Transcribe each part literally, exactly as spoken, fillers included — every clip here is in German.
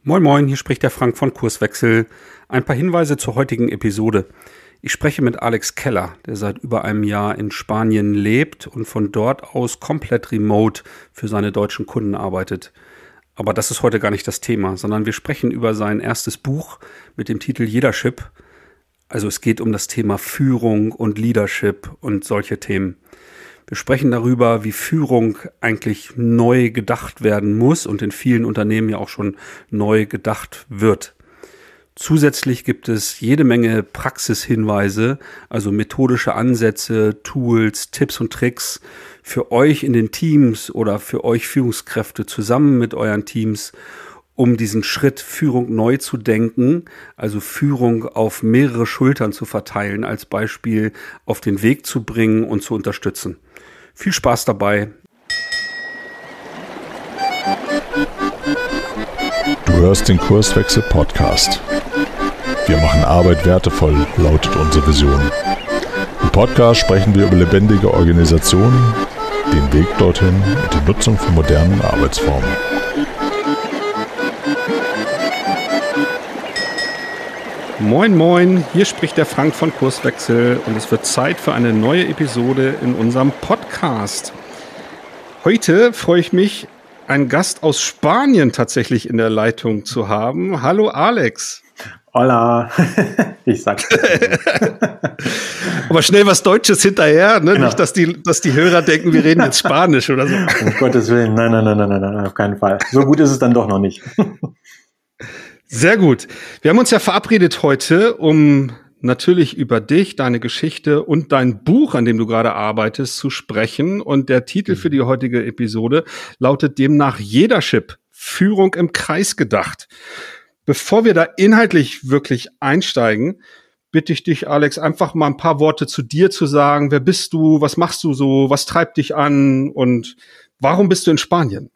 Moin Moin, hier spricht der Frank von Kurswechsel. Ein paar Hinweise zur heutigen Episode. Ich spreche mit Alex Keller, der seit über einem Jahr in Spanien lebt und von dort aus komplett remote für seine deutschen Kunden arbeitet. Aber das ist heute gar nicht das Thema, sondern wir sprechen über sein erstes Buch mit dem Titel Leadership. Also es geht um das Thema Führung und Leadership und solche Themen. Wir sprechen darüber, wie Führung eigentlich neu gedacht werden muss und in vielen Unternehmen ja auch schon neu gedacht wird. Zusätzlich gibt es jede Menge Praxishinweise, also methodische Ansätze, Tools, Tipps und Tricks für euch in den Teams oder für euch Führungskräfte zusammen mit euren Teams, um diesen Schritt Führung neu zu denken, also Führung auf mehrere Schultern zu verteilen, als Beispiel auf den Weg zu bringen und zu unterstützen. Viel Spaß dabei. Du hörst den Kurswechsel Podcast. Wir machen Arbeit wertevoll, lautet unsere Vision. Im Podcast sprechen wir über lebendige Organisationen, den Weg dorthin und die Nutzung von modernen Arbeitsformen. Moin Moin, hier spricht der Frank von Kurswechsel und es wird Zeit für eine neue Episode in unserem Podcast. Heute freue ich mich, einen Gast aus Spanien tatsächlich in der Leitung zu haben. Hallo Alex. Hola, ich sag's. Aber schnell was Deutsches hinterher, ne? Genau. Nicht, dass die, dass die Hörer denken, wir reden jetzt Spanisch oder so. Um Gottes Willen, nein, nein, nein, nein, nein, nein, auf keinen Fall. So gut ist es dann doch noch nicht. Sehr gut. Wir haben uns ja verabredet heute, um natürlich über dich, deine Geschichte und dein Buch, an dem du gerade arbeitest, zu sprechen. Und der Titel für die heutige Episode lautet demnach Leadership, Führung im Kreis gedacht. Bevor wir da inhaltlich wirklich einsteigen, bitte ich dich, Alex, einfach mal ein paar Worte zu dir zu sagen. Wer bist du? Was machst du so? Was treibt dich an? Und warum bist du in Spanien?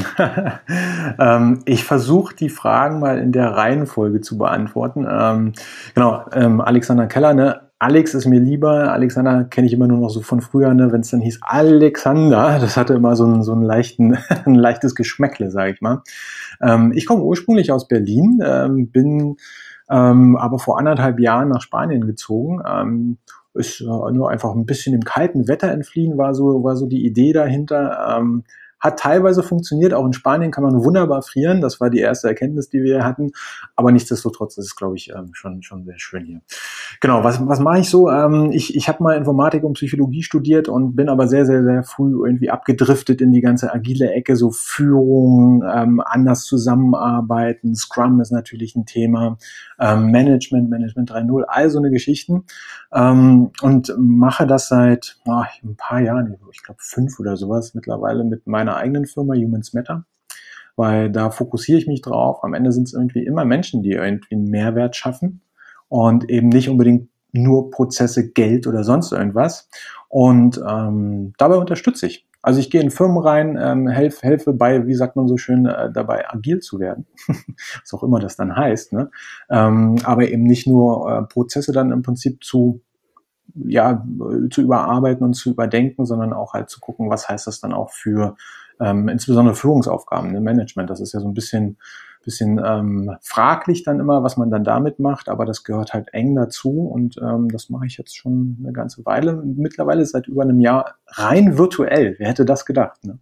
ähm, ich versuche die Fragen mal in der Reihenfolge zu beantworten. Ähm, genau, ähm, Alexander Keller, ne? Alex ist mir lieber. Alexander kenne ich immer nur noch so von früher, ne? Wenn es dann hieß Alexander, das hatte immer so einen so einen leichten, ein leichtes Geschmäckle, sage ich mal. Ähm, ich komme ursprünglich aus Berlin, ähm, bin ähm, aber vor anderthalb Jahren nach Spanien gezogen. Ähm, ist äh, nur einfach ein bisschen dem kalten Wetter entfliehen, war so war so die Idee dahinter. Ähm, Hat teilweise funktioniert, auch in Spanien kann man wunderbar frieren, das war die erste Erkenntnis, die wir hatten, aber nichtsdestotrotz ist es, glaube ich, schon schon sehr schön hier. Genau, was was mache ich so? Ich ich habe mal Informatik und Psychologie studiert und bin aber sehr, sehr, sehr früh irgendwie abgedriftet in die ganze agile Ecke, so Führung, ähm, anders zusammenarbeiten, Scrum ist natürlich ein Thema, ähm, Management, Management drei Punkt null, all so eine Geschichten ähm, und mache das seit oh, ein paar Jahren, ich glaube fünf oder sowas mittlerweile mit meiner eigenen Firma Humans Matter, weil da fokussiere ich mich drauf. Am Ende sind es irgendwie immer Menschen, die irgendwie einen Mehrwert schaffen und eben nicht unbedingt nur Prozesse, Geld oder sonst irgendwas. Und ähm, dabei unterstütze ich. Also ich gehe in Firmen rein, ähm, helf, helfe bei, wie sagt man so schön, äh, dabei agil zu werden, was auch immer das dann heißt, ne? Ähm, aber eben nicht nur äh, Prozesse dann im Prinzip zu ja, zu überarbeiten und zu überdenken, sondern auch halt zu gucken, was heißt das dann auch für ähm, insbesondere Führungsaufgaben, ne, Management. Das ist ja so ein bisschen, bisschen ähm, fraglich dann immer, was man dann damit macht, aber das gehört halt eng dazu und ähm, das mache ich jetzt schon eine ganze Weile. Mittlerweile seit über einem Jahr rein virtuell. Wer hätte das gedacht, ne?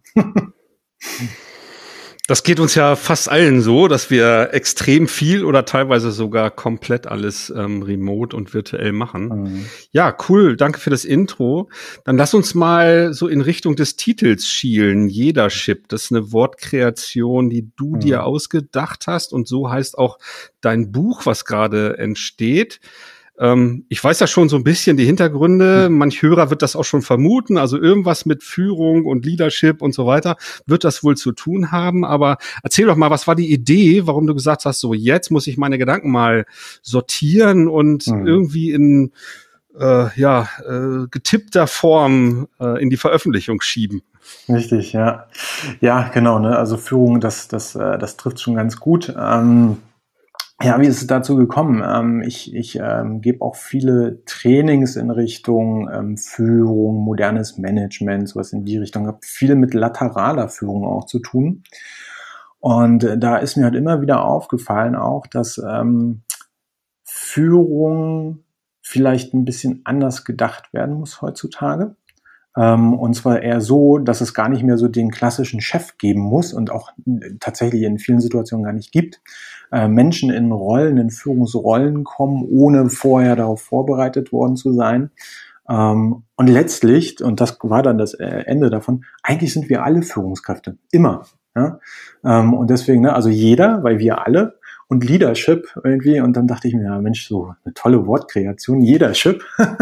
Das geht uns ja fast allen so, dass wir extrem viel oder teilweise sogar komplett alles ähm, remote und virtuell machen. Mhm. Ja, cool. Danke für das Intro. Dann lass uns mal so in Richtung des Titels schielen. Leadership. Das ist eine Wortkreation, die du mhm. dir ausgedacht hast. Und so heißt auch dein Buch, was gerade entsteht. Ähm, ich weiß ja schon so ein bisschen die Hintergründe. Manch Hörer wird das auch schon vermuten. Also irgendwas mit Führung und Leadership und so weiter wird das wohl zu tun haben. Aber erzähl doch mal, was war die Idee, warum du gesagt hast, so jetzt muss ich meine Gedanken mal sortieren und mhm. irgendwie in äh, ja äh, getippter Form äh, in die Veröffentlichung schieben. Richtig, ja. Ja, genau, ne? Also Führung, das, das, äh, das trifft schon ganz gut. Ähm Ja, wie ist es dazu gekommen? Ähm, ich ich ähm, gebe auch viele Trainings in Richtung ähm, Führung, modernes Management, sowas in die Richtung. Habe viel mit lateraler Führung auch zu tun. Und äh, da ist mir halt immer wieder aufgefallen auch, dass ähm, Führung vielleicht ein bisschen anders gedacht werden muss heutzutage. Ähm, und zwar eher so, dass es gar nicht mehr so den klassischen Chef geben muss und auch tatsächlich in vielen Situationen gar nicht gibt. Äh, Menschen in Rollen, in Führungsrollen kommen, ohne vorher darauf vorbereitet worden zu sein. Ähm, und letztlich, und das war dann das Ende davon, eigentlich sind wir alle Führungskräfte. Immer. Ja? Ähm, und deswegen, ne, also jeder, weil wir alle, und Leadership irgendwie, und dann dachte ich mir, ja Mensch, so eine tolle Wortkreation, Leadership,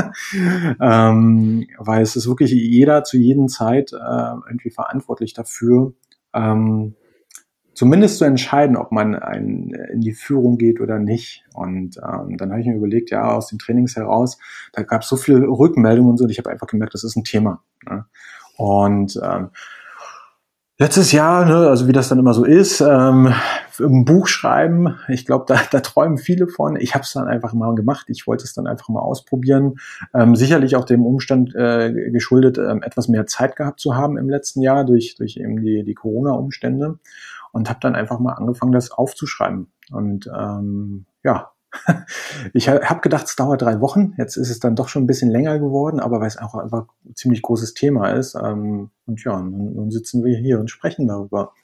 ähm, weil es ist wirklich jeder zu jedem Zeit äh, irgendwie verantwortlich dafür, ähm, zumindest zu entscheiden, ob man ein, in die Führung geht oder nicht. Und ähm, dann habe ich mir überlegt, ja, aus den Trainings heraus, da gab es so viele Rückmeldungen und so, und ich habe einfach gemerkt, das ist ein Thema. Ne? Und ähm, letztes Jahr, ne, also wie das dann immer so ist, ähm, ein Buch schreiben, ich glaube, da, da träumen viele von. Ich habe es dann einfach mal gemacht. Ich wollte es dann einfach mal ausprobieren. Ähm, sicherlich auch dem Umstand äh, geschuldet, ähm, etwas mehr Zeit gehabt zu haben im letzten Jahr durch durch eben die die Corona-Umstände, und habe dann einfach mal angefangen, das aufzuschreiben. Und ähm, ja, ich habe gedacht, es dauert drei Wochen. Jetzt ist es dann doch schon ein bisschen länger geworden, aber weil es auch einfach ein ziemlich großes Thema ist. Ähm, und ja, nun, nun sitzen wir hier und sprechen darüber.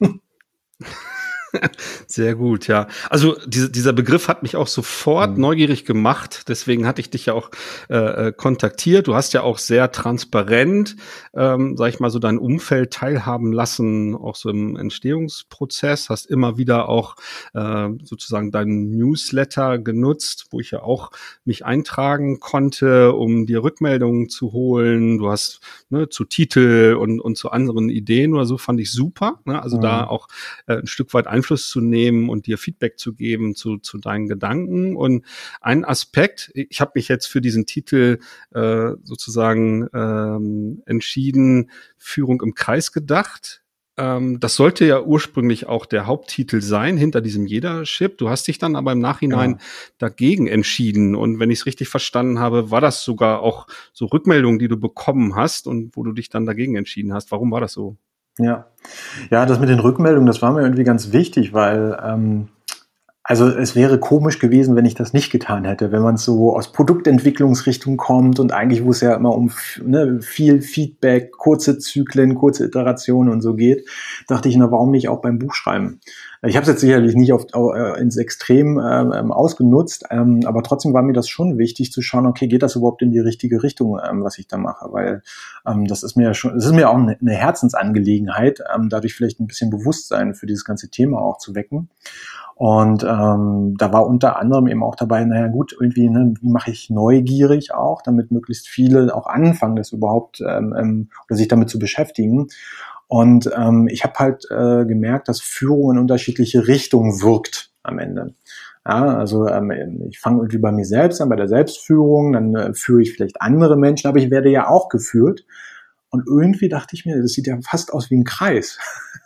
Sehr gut, ja. Also diese, dieser Begriff hat mich auch sofort mhm. neugierig gemacht. Deswegen hatte ich dich ja auch äh, kontaktiert. Du hast ja auch sehr transparent, ähm, sag ich mal, so dein Umfeld teilhaben lassen, auch so im Entstehungsprozess. Hast immer wieder auch äh, sozusagen deinen Newsletter genutzt, wo ich ja auch mich eintragen konnte, um dir Rückmeldungen zu holen. Du hast ne, zu Titel und, und zu anderen Ideen oder so, fand ich super. Ne? Also mhm. da auch äh, ein Stück weit Einfluss zu nehmen und dir Feedback zu geben zu, zu deinen Gedanken. Und ein Aspekt, ich habe mich jetzt für diesen Titel äh, sozusagen ähm, entschieden, Führung im Kreis gedacht. Ähm, das sollte ja ursprünglich auch der Haupttitel sein, hinter diesem Leadership. Du hast dich dann aber im Nachhinein ja. dagegen entschieden. Und wenn ich es richtig verstanden habe, war das sogar auch so Rückmeldungen, die du bekommen hast und wo du dich dann dagegen entschieden hast. Warum war das so? Ja, ja, das mit den Rückmeldungen, das war mir irgendwie ganz wichtig, weil ähm, also es wäre komisch gewesen, wenn ich das nicht getan hätte, wenn man so aus Produktentwicklungsrichtung kommt und eigentlich, wo es ja immer um ne, viel Feedback, kurze Zyklen, kurze Iterationen und so geht, dachte ich, na warum nicht auch beim Buchschreiben? Ich habe es jetzt sicherlich nicht auf, äh, ins Extrem ähm, ausgenutzt, ähm, aber trotzdem war mir das schon wichtig zu schauen, okay, geht das überhaupt in die richtige Richtung, ähm, was ich da mache, weil ähm, das ist mir ja schon, das ist mir auch eine, eine Herzensangelegenheit, ähm, dadurch vielleicht ein bisschen Bewusstsein für dieses ganze Thema auch zu wecken. Und ähm, da war unter anderem eben auch dabei, naja gut, irgendwie, ne, wie mache ich neugierig auch, damit möglichst viele auch anfangen, das überhaupt ähm, oder sich damit zu beschäftigen. Und ähm, ich habe halt äh, gemerkt, dass Führung in unterschiedliche Richtungen wirkt am Ende. Ja, also ähm, ich fange irgendwie bei mir selbst an, bei der Selbstführung, dann äh, führe ich vielleicht andere Menschen, aber ich werde ja auch geführt. Und irgendwie dachte ich mir, das sieht ja fast aus wie ein Kreis.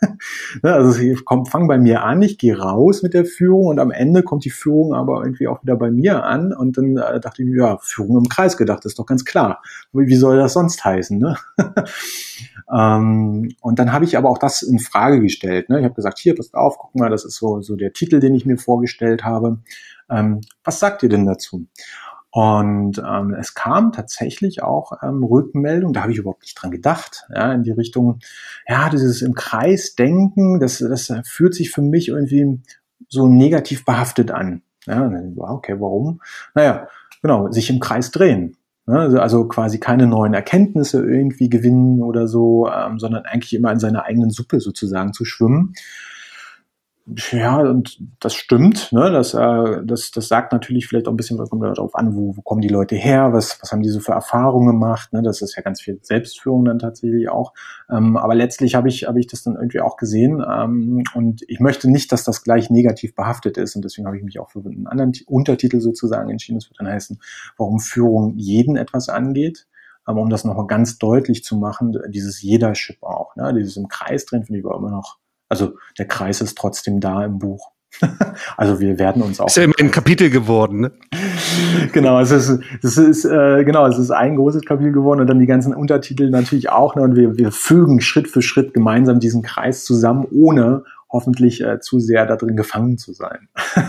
Also ich fange bei mir an, ich gehe raus mit der Führung und am Ende kommt die Führung aber irgendwie auch wieder bei mir an. Und dann äh, dachte ich mir, ja, Führung im Kreis gedacht, ist doch ganz klar. Wie soll das sonst heißen? Ne? ähm, und dann habe ich aber auch das in Frage gestellt. Ne? Ich habe gesagt, hier, passt auf, guck mal, das ist so, so der Titel, den ich mir vorgestellt habe. Ähm, was sagt ihr denn dazu? Und ähm, es kam tatsächlich auch ähm, Rückmeldung, da habe ich überhaupt nicht dran gedacht, ja, in die Richtung, ja, dieses im Kreis denken, das, das fühlt sich für mich irgendwie so negativ behaftet an. Ja, okay, warum? Naja, genau, sich im Kreis drehen. Ne? Also quasi keine neuen Erkenntnisse irgendwie gewinnen oder so, ähm, sondern eigentlich immer in seiner eigenen Suppe sozusagen zu schwimmen. Ja, und das stimmt, ne? Das, äh, das, das sagt natürlich vielleicht auch ein bisschen, kommt darauf an, wo, wo kommen die Leute her, was, was haben die so für Erfahrungen gemacht, ne? Das ist ja ganz viel Selbstführung dann tatsächlich auch. Ähm, aber letztlich habe ich, habe ich das dann irgendwie auch gesehen, ähm, und ich möchte nicht, dass das gleich negativ behaftet ist, und deswegen habe ich mich auch für einen anderen T- Untertitel sozusagen entschieden. Das wird dann heißen, warum Führung jeden etwas angeht. Um, um das nochmal ganz deutlich zu machen, dieses Leadership auch, ne? Dieses im Kreis drin finde ich aber immer noch. Also der Kreis ist trotzdem da im Buch. Also wir werden uns auch... Ist ja immer ein Kapitel geworden, ne? Genau, es ist, es ist äh, genau, es ist ein großes Kapitel geworden und dann die ganzen Untertitel natürlich auch. Ne? Und wir, wir fügen Schritt für Schritt gemeinsam diesen Kreis zusammen, ohne hoffentlich äh, zu sehr da drin gefangen zu sein.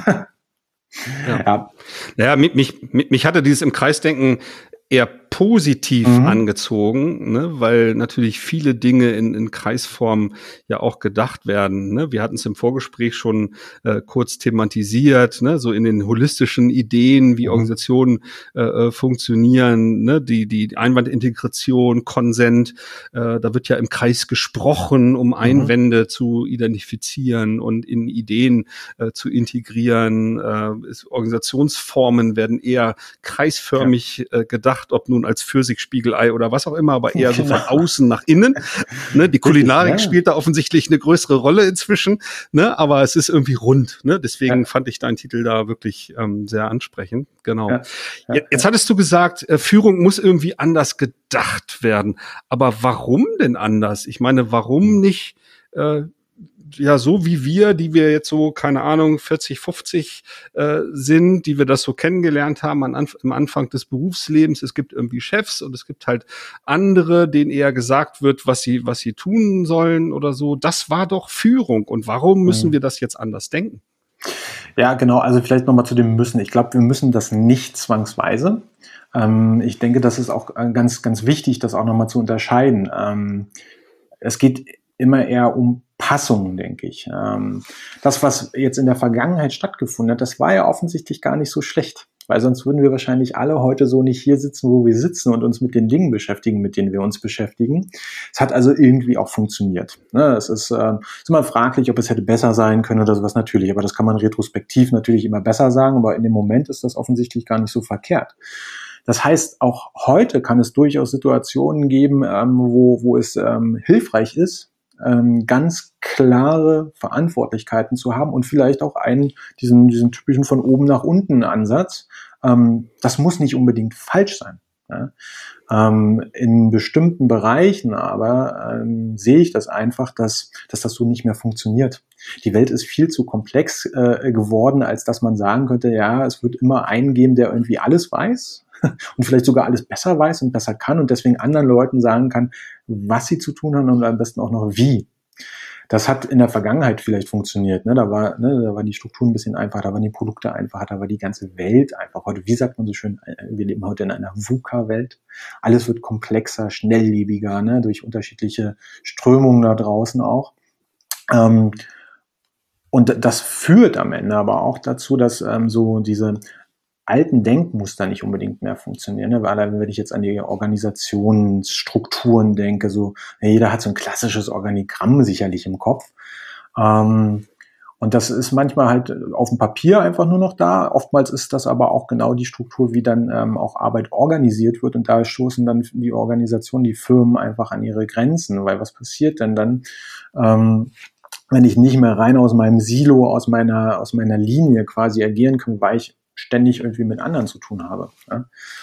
ja. ja. Naja, mich, mich, mich hatte dieses im Kreisdenken eher positiv mhm. angezogen, ne, weil natürlich viele Dinge in, in Kreisform ja auch gedacht werden. Ne? Wir hatten es im Vorgespräch schon äh, kurz thematisiert, ne, so in den holistischen Ideen, wie mhm. Organisationen äh, funktionieren, ne, die die Einwandintegration, Konsent. Äh, da wird ja im Kreis gesprochen, um Einwände mhm. zu identifizieren und in Ideen äh, zu integrieren. Äh, ist, Organisationsformen werden eher kreisförmig ja. äh, gedacht, ob nun als Pfirsichspiegelei oder was auch immer, aber eher so von außen nach innen. Ne, die Kulinarik ja. spielt da offensichtlich eine größere Rolle inzwischen, ne, aber es ist irgendwie rund. Ne? Deswegen ja. fand ich deinen Titel da wirklich ähm, sehr ansprechend. Genau. Ja. Ja. Jetzt, jetzt hattest du gesagt, äh, Führung muss irgendwie anders gedacht werden. Aber warum denn anders? Ich meine, warum nicht äh, ja, so wie wir, die wir jetzt so, keine Ahnung, vierzig, fünfzig äh, sind, die wir das so kennengelernt haben an, an, am Anfang des Berufslebens. Es gibt irgendwie Chefs und es gibt halt andere, denen eher gesagt wird, was sie, was sie tun sollen oder so. Das war doch Führung. Und warum müssen mhm. wir das jetzt anders denken? Ja, genau. Also vielleicht nochmal zu dem Müssen. Ich glaube, wir müssen das nicht zwangsweise. Ähm, ich denke, das ist auch ganz, ganz wichtig, das auch nochmal zu unterscheiden. Ähm, es geht immer eher um Passungen, denke ich. Ähm, das, was jetzt in der Vergangenheit stattgefunden hat, das war ja offensichtlich gar nicht so schlecht, weil sonst würden wir wahrscheinlich alle heute so nicht hier sitzen, wo wir sitzen und uns mit den Dingen beschäftigen, mit denen wir uns beschäftigen. Es hat also irgendwie auch funktioniert. Ne, es ist, äh, ist immer fraglich, ob es hätte besser sein können oder sowas, natürlich, aber das kann man retrospektiv natürlich immer besser sagen, aber in dem Moment ist das offensichtlich gar nicht so verkehrt. Das heißt, auch heute kann es durchaus Situationen geben, ähm, wo, wo es ähm, hilfreich ist, ähm, ganz klare Verantwortlichkeiten zu haben und vielleicht auch einen, diesen, diesen typischen von oben nach unten Ansatz. Ähm, das muss nicht unbedingt falsch sein. Ja? Ähm, in bestimmten Bereichen aber ähm, sehe ich das einfach, dass, dass das so nicht mehr funktioniert. Die Welt ist viel zu komplex äh, geworden, als dass man sagen könnte, ja, es wird immer einen geben, der irgendwie alles weiß und vielleicht sogar alles besser weiß und besser kann und deswegen anderen Leuten sagen kann, was sie zu tun haben und am besten auch noch wie. Das hat in der Vergangenheit vielleicht funktioniert. Ne? Da war, ne, da war die Struktur ein bisschen einfacher, da waren die Produkte einfacher, da war die ganze Welt einfach. Heute, wie sagt man so schön, wir leben heute in einer VUCA-Welt. Alles wird komplexer, schnelllebiger, ne? Durch unterschiedliche Strömungen da draußen auch. Ähm, und das führt am Ende aber auch dazu, dass ähm, so diese alten Denkmuster nicht unbedingt mehr funktionieren, ne? Weil wenn ich jetzt an die Organisationsstrukturen denke, so jeder hat so ein klassisches Organigramm sicherlich im Kopf. Ähm, und das ist manchmal halt auf dem Papier einfach nur noch da. Oftmals ist das aber auch genau die Struktur, wie dann ähm, auch Arbeit organisiert wird. Und da stoßen dann die Organisationen, die Firmen einfach an ihre Grenzen. Weil was passiert denn dann, ähm, wenn ich nicht mehr rein aus meinem Silo, aus meiner, aus meiner Linie quasi agieren kann, weil ich ständig irgendwie mit anderen zu tun habe, ja?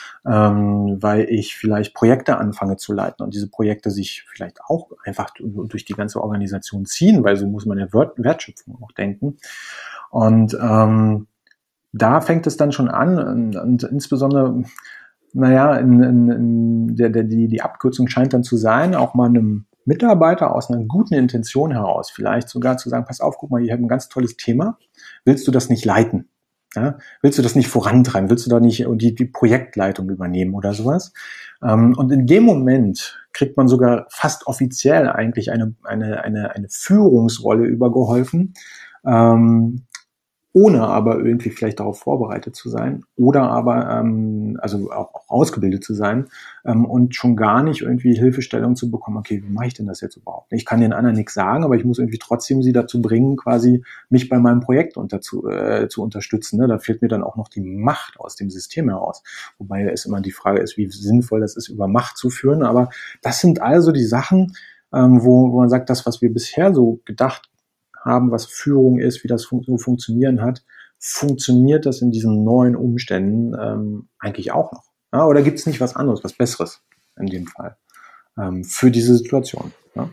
ähm, weil ich vielleicht Projekte anfange zu leiten und diese Projekte sich vielleicht auch einfach durch die ganze Organisation ziehen, weil so muss man ja Wertschöpfung auch denken. Und ähm, da fängt es dann schon an und, und insbesondere, naja, in, in, in der, der, die, die Abkürzung scheint dann zu sein, auch mal einem Mitarbeiter aus einer guten Intention heraus vielleicht sogar zu sagen, pass auf, guck mal, ich habe ein ganz tolles Thema, willst du das nicht leiten? Ja, willst du das nicht vorantreiben? Willst du da nicht die, die Projektleitung übernehmen oder sowas? Ähm, und in dem Moment kriegt man sogar fast offiziell eigentlich eine, eine, eine, eine Führungsrolle übergeholfen, ähm, ohne aber irgendwie vielleicht darauf vorbereitet zu sein oder aber ähm, also auch, auch ausgebildet zu sein ähm, und schon gar nicht irgendwie Hilfestellung zu bekommen, okay, wie mache ich denn das jetzt überhaupt? Ich kann den anderen nichts sagen, aber ich muss irgendwie trotzdem sie dazu bringen, quasi mich bei meinem Projekt unter zu, äh, zu unterstützen. Ne? Da fehlt mir dann auch noch die Macht aus dem System heraus. Wobei es immer die Frage ist, wie sinnvoll das ist, über Macht zu führen. Aber das sind also die Sachen, ähm, wo, wo man sagt, das, was wir bisher so gedacht haben, was Führung ist, wie das fun- so funktionieren hat, funktioniert das in diesen neuen Umständen ähm, eigentlich auch noch? Ja, oder gibt es nicht was anderes, was Besseres in dem Fall ähm, für diese Situation? Ja?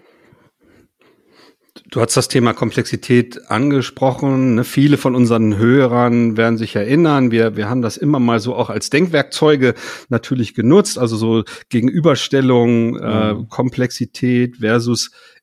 Du hast das Thema Komplexität angesprochen. Ne? Viele von unseren Hörern werden sich erinnern, wir, wir haben das immer mal so auch als Denkwerkzeuge natürlich genutzt, also so Gegenüberstellung, mhm. äh, Komplexität versus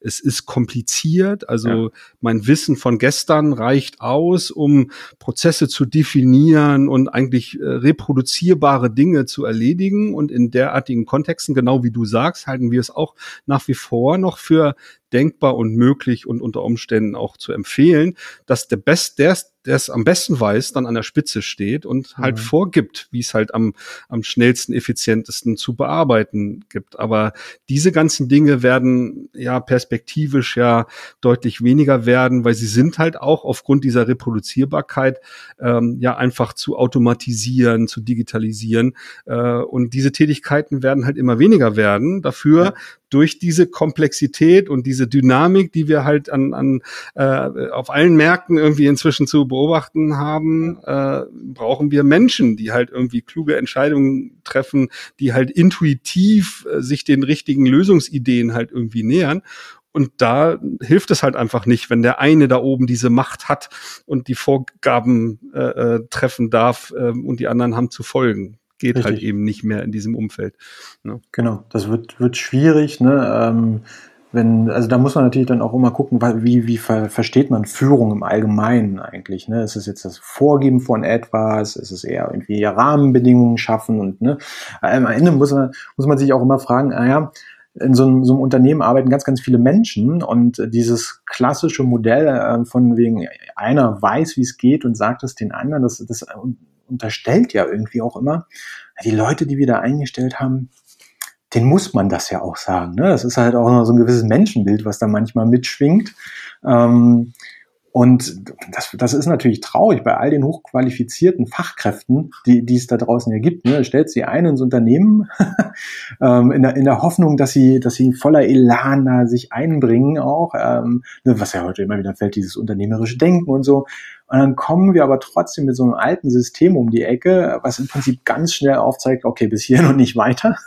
es ist kompliziert, also Ja. mein Wissen von gestern reicht aus, um Prozesse zu definieren und eigentlich äh, reproduzierbare Dinge zu erledigen. Und in derartigen Kontexten, genau wie du sagst, halten wir es auch nach wie vor noch für denkbar und möglich und unter Umständen auch zu empfehlen, dass der Best, der der es am besten weiß, dann an der Spitze steht und halt Mhm. vorgibt, wie es halt am am schnellsten, effizientesten zu bearbeiten gibt. Aber diese ganzen Dinge werden ja perspektivisch ja deutlich weniger werden, weil sie sind halt auch aufgrund dieser Reproduzierbarkeit ähm, ja einfach zu automatisieren, zu digitalisieren. Äh, und diese Tätigkeiten werden halt immer weniger werden. Dafür Ja. durch diese Komplexität und diese Dynamik, die wir halt an, an äh, auf allen Märkten irgendwie inzwischen zu beobachten haben, äh, brauchen wir Menschen, die halt irgendwie kluge Entscheidungen treffen, die halt intuitiv äh, sich den richtigen Lösungsideen halt irgendwie nähern. Und da hilft es halt einfach nicht, wenn der eine da oben diese Macht hat und die Vorgaben äh, äh, treffen darf äh, und die anderen haben zu folgen. Geht Richtig. halt eben nicht mehr in diesem Umfeld. Ne? Genau, das wird, wird schwierig, ne? Ähm, wenn, also da muss man natürlich dann auch immer gucken, wie, wie ver, versteht man Führung im Allgemeinen eigentlich, ne? Ist es jetzt das Vorgeben von etwas? Ist es eher irgendwie Rahmenbedingungen schaffen? Und, ne? Am Ende muss man, muss man sich auch immer fragen, ah ja, in so einem, so einem Unternehmen arbeiten ganz, ganz viele Menschen und dieses klassische Modell äh, von wegen einer weiß, wie es geht und sagt es den anderen, das, das unterstellt ja irgendwie auch immer, die Leute, die wir da eingestellt haben, denen muss man das ja auch sagen. Ne? Das ist halt auch noch so ein gewisses Menschenbild, was da manchmal mitschwingt. Ähm, und das, das ist natürlich traurig bei all den hochqualifizierten Fachkräften, die, die es da draußen ja gibt. Ne? Stellt sie ein ins Unternehmen ähm, in, der, in der Hoffnung, dass sie, dass sie voller Elan da sich einbringen auch, ähm, was ja heute immer wieder fällt, dieses unternehmerische Denken und so. Und dann kommen wir aber trotzdem mit so einem alten System um die Ecke, was im Prinzip ganz schnell aufzeigt, okay, bis hierhin und nicht weiter.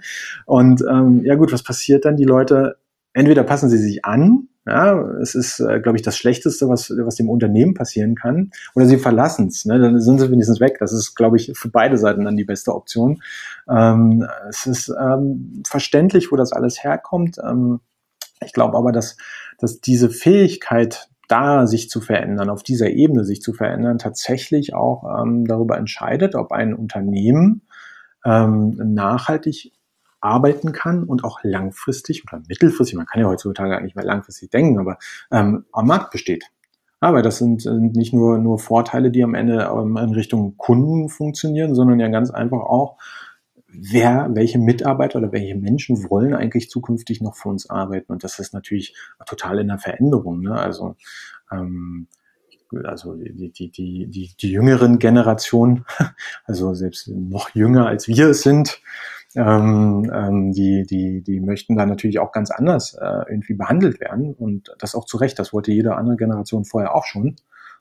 Und ähm, ja gut, was passiert dann? Die Leute, entweder passen sie sich an, ja, es ist, äh, glaube ich, das Schlechteste, was was dem Unternehmen passieren kann, oder sie verlassen es, ne? Dann sind sie wenigstens weg. Das ist, glaube ich, für beide Seiten dann die beste Option. Ähm, es ist ähm, verständlich, wo das alles herkommt. Ähm, ich glaube aber, dass dass diese Fähigkeit, da sich zu verändern, auf dieser Ebene sich zu verändern, tatsächlich auch ähm, darüber entscheidet, ob ein Unternehmen ähm, nachhaltig arbeiten kann und auch langfristig oder mittelfristig, man kann ja heutzutage gar nicht mehr langfristig denken, aber ähm, am Markt besteht. Aber das sind, sind nicht nur, nur Vorteile, die am Ende ähm, in Richtung Kunden funktionieren, sondern ja ganz einfach auch, wer, welche Mitarbeiter oder welche Menschen wollen eigentlich zukünftig noch für uns arbeiten. Und das ist natürlich total in der Veränderung. Ne? Also, ähm, also die, die, die, die, die jüngeren Generationen, also selbst noch jünger als wir es sind, ähm, ähm, die, die, die möchten da natürlich auch ganz anders äh, irgendwie behandelt werden. Und das auch zu Recht. Das wollte jede andere Generation vorher auch schon.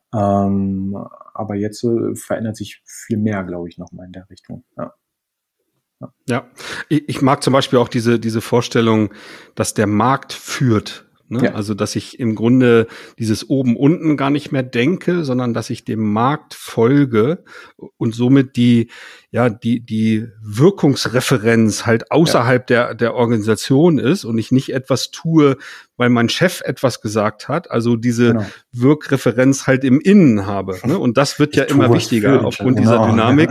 Ähm, aber jetzt äh, verändert sich viel mehr, glaube ich, nochmal in der Richtung. Ja. Ja, ich, ich mag zum Beispiel auch diese, diese Vorstellung, dass der Markt führt. Ne? Ja. Also, dass ich im Grunde dieses Oben-Unten gar nicht mehr denke, sondern dass ich dem Markt folge und somit die, ja, die, die Wirkungsreferenz halt außerhalb ja. der, der Organisation ist und ich nicht etwas tue, weil mein Chef etwas gesagt hat, also diese genau. Wirkreferenz halt im Innen habe. Ne? Und das wird ich ja immer wichtiger aufgrund genau. dieser Dynamik.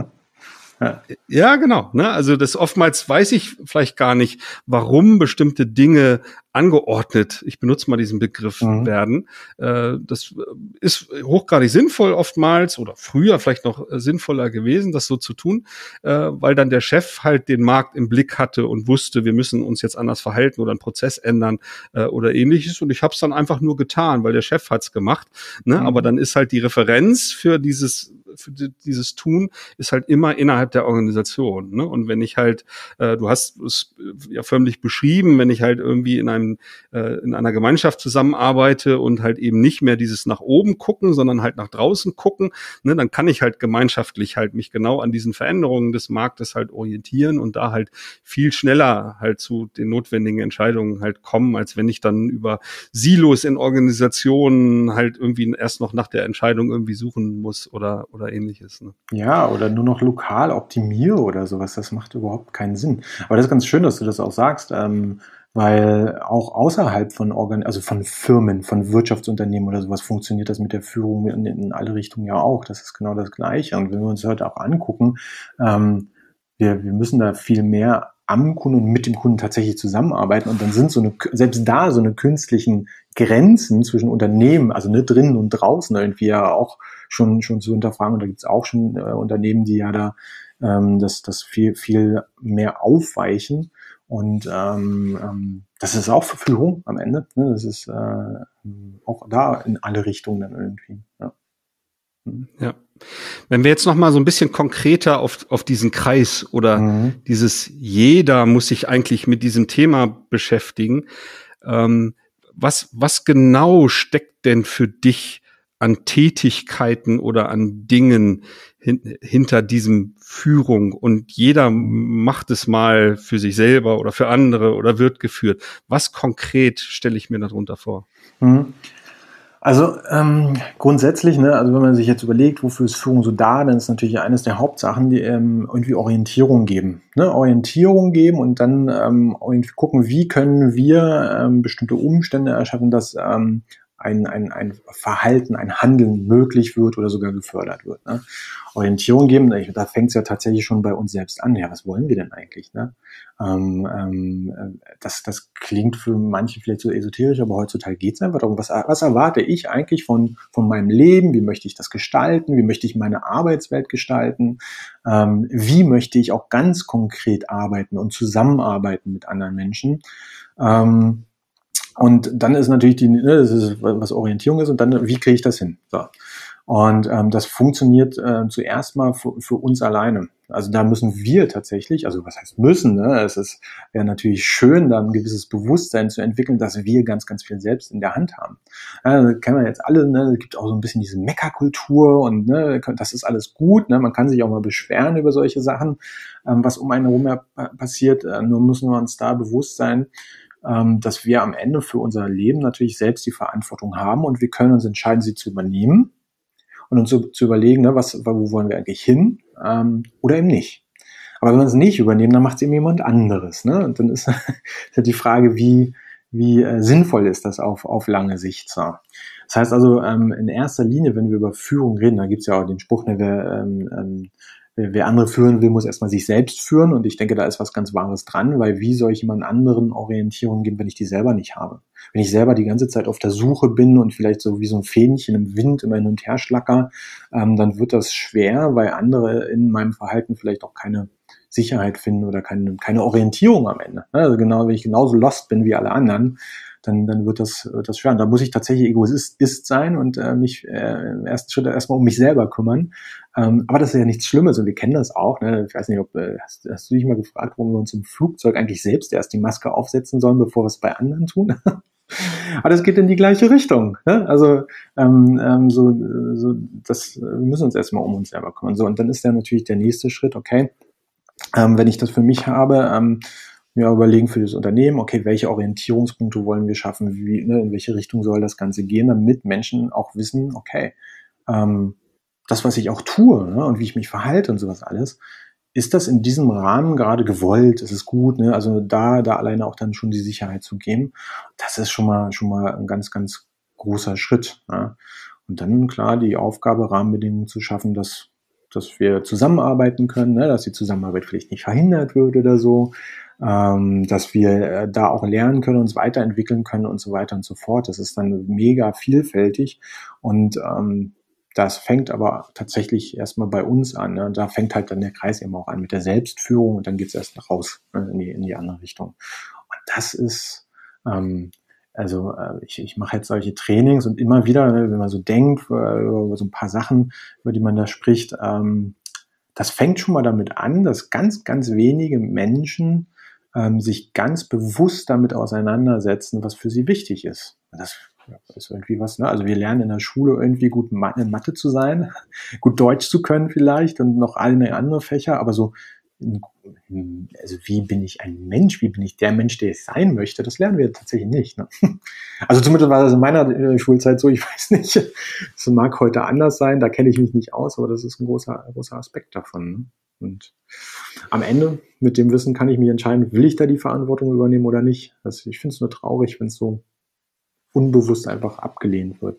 Ja. ja, genau. Ne? Also das oftmals weiß ich vielleicht gar nicht, warum bestimmte Dinge angeordnet, ich benutze mal diesen Begriff, mhm. werden. Äh, das ist hochgradig sinnvoll oftmals oder früher vielleicht noch sinnvoller gewesen, das so zu tun, äh, weil dann der Chef halt den Markt im Blick hatte und wusste, wir müssen uns jetzt anders verhalten oder einen Prozess ändern äh, oder ähnliches. Und ich habe es dann einfach nur getan, weil der Chef hat's gemacht. Ne? Mhm. Aber dann ist halt die Referenz für dieses für dieses Tun ist halt immer innerhalb der Organisation. Ne? Und wenn ich halt, äh, du hast es ja förmlich beschrieben, wenn ich halt irgendwie in einem äh, in einer Gemeinschaft zusammenarbeite und halt eben nicht mehr dieses nach oben gucken, sondern halt nach draußen gucken, ne, dann kann ich halt gemeinschaftlich halt mich genau an diesen Veränderungen des Marktes halt orientieren und da halt viel schneller halt zu den notwendigen Entscheidungen halt kommen, als wenn ich dann über Silos in Organisationen halt irgendwie erst noch nach der Entscheidung irgendwie suchen muss oder oder ähnliches. Ne? Ja, oder nur noch lokal optimiere oder sowas, das macht überhaupt keinen Sinn. Aber das ist ganz schön, dass du das auch sagst, ähm, weil auch außerhalb von Organ, also von Firmen, von Wirtschaftsunternehmen oder sowas funktioniert das mit der Führung in, in alle Richtungen ja auch. Das ist genau das Gleiche. Und wenn wir uns heute auch angucken, ähm, wir, wir müssen da viel mehr am Kunden und mit dem Kunden tatsächlich zusammenarbeiten. Und dann sind so eine, selbst da so eine künstlichen Grenzen zwischen Unternehmen, also ne, drinnen und draußen irgendwie ja auch schon, schon zu hinterfragen. Und da gibt es auch schon äh, Unternehmen, die ja da ähm, das, das viel, viel mehr aufweichen. Und ähm, ähm, das ist auch Führung am Ende. Ne? Das ist äh, auch da in alle Richtungen dann irgendwie. Ja. Mhm. Ja. Wenn wir jetzt noch mal so ein bisschen konkreter auf, auf diesen Kreis oder mhm. dieses jeder muss sich eigentlich mit diesem Thema beschäftigen. Ähm, was, was genau steckt denn für dich an Tätigkeiten oder an Dingen hin, hinter diesem Führung? Und jeder macht es mal für sich selber oder für andere oder wird geführt. Was konkret stelle ich mir darunter vor? Mhm. Also ähm, grundsätzlich, ne, also wenn man sich jetzt überlegt, wofür ist Führung so da, dann ist natürlich eines der Hauptsachen, die ähm, irgendwie Orientierung geben. Ne? Orientierung geben und dann ähm, irgendwie gucken, wie können wir ähm, bestimmte Umstände erschaffen, dass ähm, ein, ein, ein Verhalten, ein Handeln möglich wird oder sogar gefördert wird. Ne? Orientierung geben, da fängt es ja tatsächlich schon bei uns selbst an. Ja, was wollen wir denn eigentlich? Ne? Ähm, ähm, das, das klingt für manche vielleicht so esoterisch, aber heutzutage geht es einfach darum, was, was erwarte ich eigentlich von, von meinem Leben? Wie möchte ich das gestalten? Wie möchte ich meine Arbeitswelt gestalten? Ähm, wie möchte ich auch ganz konkret arbeiten und zusammenarbeiten mit anderen Menschen? Ähm, Und dann ist natürlich die, ne, das ist, was Orientierung ist, und dann, wie kriege ich das hin? So. Und ähm, das funktioniert äh, zuerst mal für, für uns alleine. Also da müssen wir tatsächlich, also was heißt müssen, ne? Es ist wäre natürlich schön, da ein gewisses Bewusstsein zu entwickeln, dass wir ganz, ganz viel selbst in der Hand haben. Ja, das kennen wir jetzt alle, ne? Es gibt auch so ein bisschen diese Meckerkultur und ne, das ist alles gut, ne? Man kann sich auch mal beschweren über solche Sachen, ähm, was um einen herum passiert. Äh, nur müssen wir uns da bewusst sein, dass wir am Ende für unser Leben natürlich selbst die Verantwortung haben und wir können uns entscheiden, sie zu übernehmen und uns zu, zu überlegen, ne, was, wo wollen wir eigentlich hin ähm, oder eben nicht. Aber wenn wir es nicht übernehmen, dann macht es eben jemand anderes. Ne? Und dann ist, ist ja die Frage, wie, wie äh, sinnvoll ist das auf, auf lange Sicht. So. Das heißt also, ähm, in erster Linie, wenn wir über Führung reden, da gibt es ja auch den Spruch, ne, wer, ähm, ähm, wer andere führen will, muss erstmal sich selbst führen. Und ich denke, da ist was ganz Wahres dran, weil wie soll ich jemand anderen Orientierung geben, wenn ich die selber nicht habe? Wenn ich selber die ganze Zeit auf der Suche bin und vielleicht so wie so ein Fähnchen im Wind immer hin und her schlacker, ähm, dann wird das schwer, weil andere in meinem Verhalten vielleicht auch keine Sicherheit finden oder keine, keine Orientierung am Ende. Also genau, wenn ich genauso lost bin wie alle anderen, dann, dann wird das, wird das schwer. Und da muss ich tatsächlich Egoist ist sein und äh, mich äh, im ersten Schritt erstmal um mich selber kümmern. Ähm, aber das ist ja nichts Schlimmes und wir kennen das auch. Ne? Ich weiß nicht, ob äh, hast, hast du dich mal gefragt, warum wir uns im Flugzeug eigentlich selbst erst die Maske aufsetzen sollen, bevor wir es bei anderen tun? Aber das geht in die gleiche Richtung. Ne? Also ähm, ähm, so, so das, wir müssen uns erstmal um uns selber kümmern. So, und dann ist ja natürlich der nächste Schritt, okay, ähm, wenn ich das für mich habe, ähm, ja, überlegen für das Unternehmen, okay, welche Orientierungspunkte wollen wir schaffen, wie, ne, in welche Richtung soll das Ganze gehen, damit Menschen auch wissen, okay, ähm, das, was ich auch tue, ne, und wie ich mich verhalte und sowas alles, ist das in diesem Rahmen gerade gewollt, ist es gut, ne, also da, da alleine auch dann schon die Sicherheit zu geben, das ist schon mal, schon mal ein ganz, ganz großer Schritt, ne? Und dann, klar, die Aufgabe, Rahmenbedingungen zu schaffen, dass, dass wir zusammenarbeiten können, ne, dass die Zusammenarbeit vielleicht nicht verhindert wird oder so, Ähm, dass wir äh, da auch lernen können, uns weiterentwickeln können und so weiter und so fort. Das ist dann mega vielfältig und ähm, das fängt aber tatsächlich erstmal bei uns an. Ne? Da fängt halt dann der Kreis eben auch an mit der Selbstführung und dann geht's erst raus, ne, in die, in die andere Richtung. Und das ist, ähm, also äh, ich, ich mache jetzt solche Trainings und immer wieder, ne, wenn man so denkt, äh, über so ein paar Sachen, über die man da spricht, ähm, das fängt schon mal damit an, dass ganz, ganz wenige Menschen ähm, sich ganz bewusst damit auseinandersetzen, was für sie wichtig ist. Das ist irgendwie was, ne? Also wir lernen in der Schule irgendwie gut in Mathe zu sein, gut Deutsch zu können vielleicht und noch alle andere Fächer, aber so, also wie bin ich ein Mensch, wie bin ich der Mensch, der ich sein möchte, das lernen wir tatsächlich nicht. Ne? Also zumindest war das in meiner Schulzeit so, ich weiß nicht, es mag heute anders sein, da kenne ich mich nicht aus, aber das ist ein großer, großer Aspekt davon. Ne? Und am Ende, mit dem Wissen kann ich mich entscheiden, will ich da die Verantwortung übernehmen oder nicht. Also ich finde es nur traurig, wenn es so unbewusst einfach abgelehnt wird.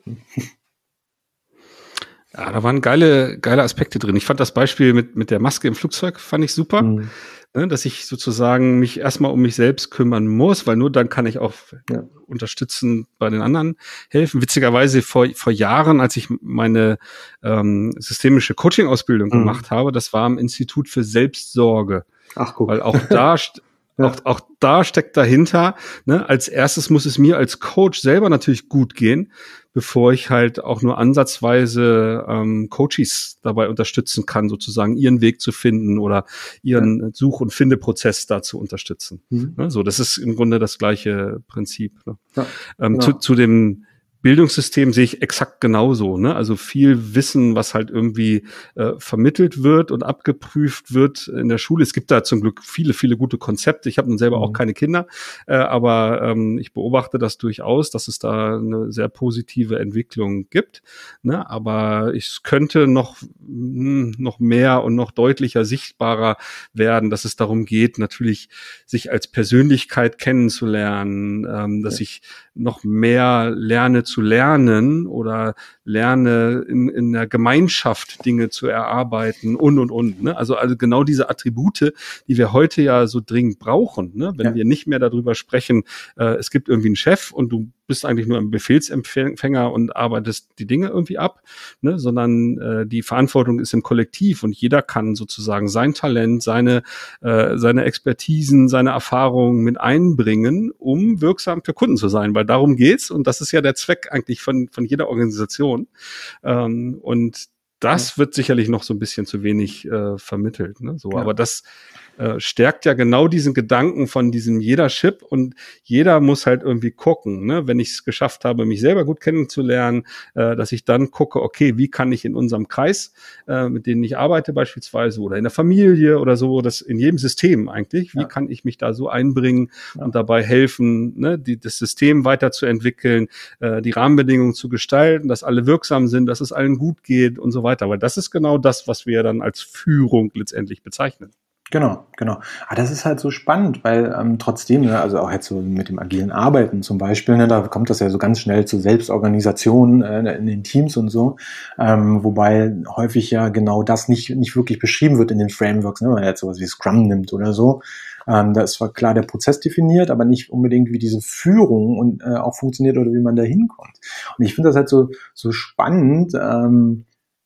Ja, da waren geile, geile Aspekte drin. Ich fand das Beispiel mit, mit der Maske im Flugzeug, fand ich super. Mhm. Ne, dass ich sozusagen mich erstmal um mich selbst kümmern muss, weil nur dann kann ich auch ja. unterstützen, bei den anderen helfen. Witzigerweise vor, vor Jahren, als ich meine ähm, systemische Coaching-Ausbildung mhm. gemacht habe, das war am Institut für Selbstsorge. Ach, guck. Weil auch da Ja. Auch, auch da steckt dahinter, ne, als erstes muss es mir als Coach selber natürlich gut gehen, bevor ich halt auch nur ansatzweise ähm, Coaches dabei unterstützen kann, sozusagen ihren Weg zu finden oder ihren ja. Such- und Findeprozess da zu unterstützen. Mhm. Ne, so, das ist im Grunde das gleiche Prinzip. Ne? Ja, ähm, genau. zu, zu dem Bildungssystem sehe ich exakt genauso, ne? Also viel Wissen, was halt irgendwie äh, vermittelt wird und abgeprüft wird in der Schule. Es gibt da zum Glück viele, viele gute Konzepte. Ich habe nun selber mhm. auch keine Kinder, äh, aber ähm, ich beobachte das durchaus, dass es da eine sehr positive Entwicklung gibt. Ne? Aber es könnte noch mh, noch mehr und noch deutlicher sichtbarer werden, dass es darum geht, natürlich sich als Persönlichkeit kennenzulernen, ähm, dass ja. ich noch mehr lerne zu lernen oder lerne in, in der Gemeinschaft Dinge zu erarbeiten und, und, und. Ne? Also, also genau diese Attribute, die wir heute ja so dringend brauchen. Ne? Wenn ja. wir nicht mehr darüber sprechen, äh, es gibt irgendwie einen Chef und du bist eigentlich nur ein Befehlsempfänger und arbeitest die Dinge irgendwie ab, ne? Sondern äh, die Verantwortung ist im Kollektiv und jeder kann sozusagen sein Talent, seine äh, seine Expertisen, seine Erfahrungen mit einbringen, um wirksam für Kunden zu sein, weil darum geht's und das ist ja der Zweck eigentlich von von jeder Organisation ähm, und das ja. wird sicherlich noch so ein bisschen zu wenig äh, vermittelt, ne? So, ja. aber das äh, stärkt ja genau diesen Gedanken von diesem jeder Chip und jeder muss halt irgendwie gucken, ne? Wenn ich es geschafft habe, mich selber gut kennenzulernen, äh, dass ich dann gucke, okay, wie kann ich in unserem Kreis, äh, mit denen ich arbeite beispielsweise oder in der Familie oder so, das in jedem System eigentlich, wie ja. kann ich mich da so einbringen ja. und dabei helfen, ne? Die, das System weiterzuentwickeln, äh, die Rahmenbedingungen zu gestalten, dass alle wirksam sind, dass es allen gut geht und so weiter, weil das ist genau das, was wir dann als Führung letztendlich bezeichnen. Genau, genau. Aber das ist halt so spannend, weil ähm, trotzdem, ne, also auch jetzt so mit dem agilen Arbeiten zum Beispiel, ne, da kommt das ja so ganz schnell zu Selbstorganisation äh, in den Teams und so, ähm, wobei häufig ja genau das nicht nicht wirklich beschrieben wird in den Frameworks, ne, wenn man jetzt sowas wie Scrum nimmt oder so. Ähm, da ist zwar klar der Prozess definiert, aber nicht unbedingt, wie diese Führung und äh, auch funktioniert oder wie man da hinkommt. Und ich finde das halt so so spannend, ähm,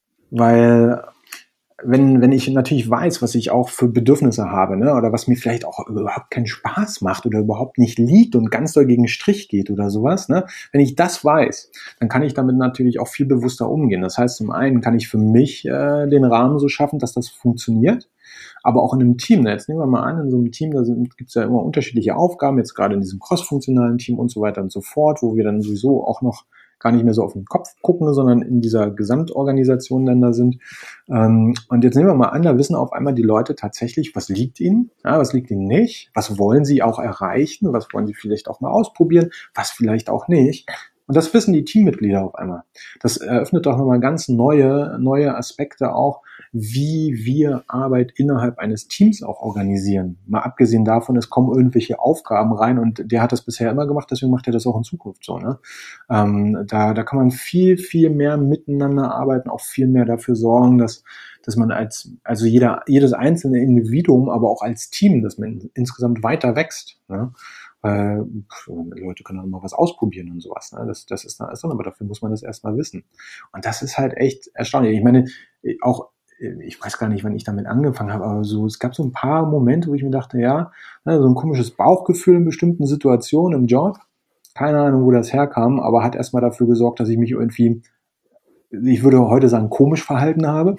weil wenn wenn ich natürlich weiß, was ich auch für Bedürfnisse habe, ne, oder was mir vielleicht auch überhaupt keinen Spaß macht oder überhaupt nicht liegt und ganz doll gegen den Strich geht oder sowas, ne, wenn ich das weiß, dann kann ich damit natürlich auch viel bewusster umgehen. Das heißt, zum einen kann ich für mich äh, den Rahmen so schaffen, dass das funktioniert, aber auch in einem Team. Jetzt nehmen wir mal an, in so einem Team, da gibt es ja immer unterschiedliche Aufgaben, jetzt gerade in diesem cross-funktionalen Team und so weiter und so fort, wo wir dann sowieso auch noch gar nicht mehr so auf den Kopf gucken, sondern in dieser Gesamtorganisation dann da sind. Und jetzt nehmen wir mal an, da wissen auf einmal die Leute tatsächlich, was liegt ihnen, ja, was liegt ihnen nicht, was wollen sie auch erreichen, was wollen sie vielleicht auch mal ausprobieren, was vielleicht auch nicht. Und das wissen die Teammitglieder auf einmal. Das eröffnet doch nochmal ganz neue, neue Aspekte auch, wie wir Arbeit innerhalb eines Teams auch organisieren. Mal abgesehen davon, es kommen irgendwelche Aufgaben rein und der hat das bisher immer gemacht, deswegen macht er das auch in Zukunft so. Ne? Ähm, da, da kann man viel, viel mehr miteinander arbeiten, auch viel mehr dafür sorgen, dass, dass man als, also jeder, jedes einzelne Individuum, aber auch als Team, dass man insgesamt weiter wächst. Ne? Äh, Leute können auch mal was ausprobieren und sowas. Ne? Das, das ist dann alles drin, aber dafür muss man das erstmal wissen. Und das ist halt echt erstaunlich. Ich meine, auch ich weiß gar nicht, wann ich damit angefangen habe, aber so, es gab so ein paar Momente, wo ich mir dachte, ja, so ein komisches Bauchgefühl in bestimmten Situationen im Job. Keine Ahnung, wo das herkam, aber hat erstmal dafür gesorgt, dass ich mich irgendwie, ich würde heute sagen, komisch verhalten habe.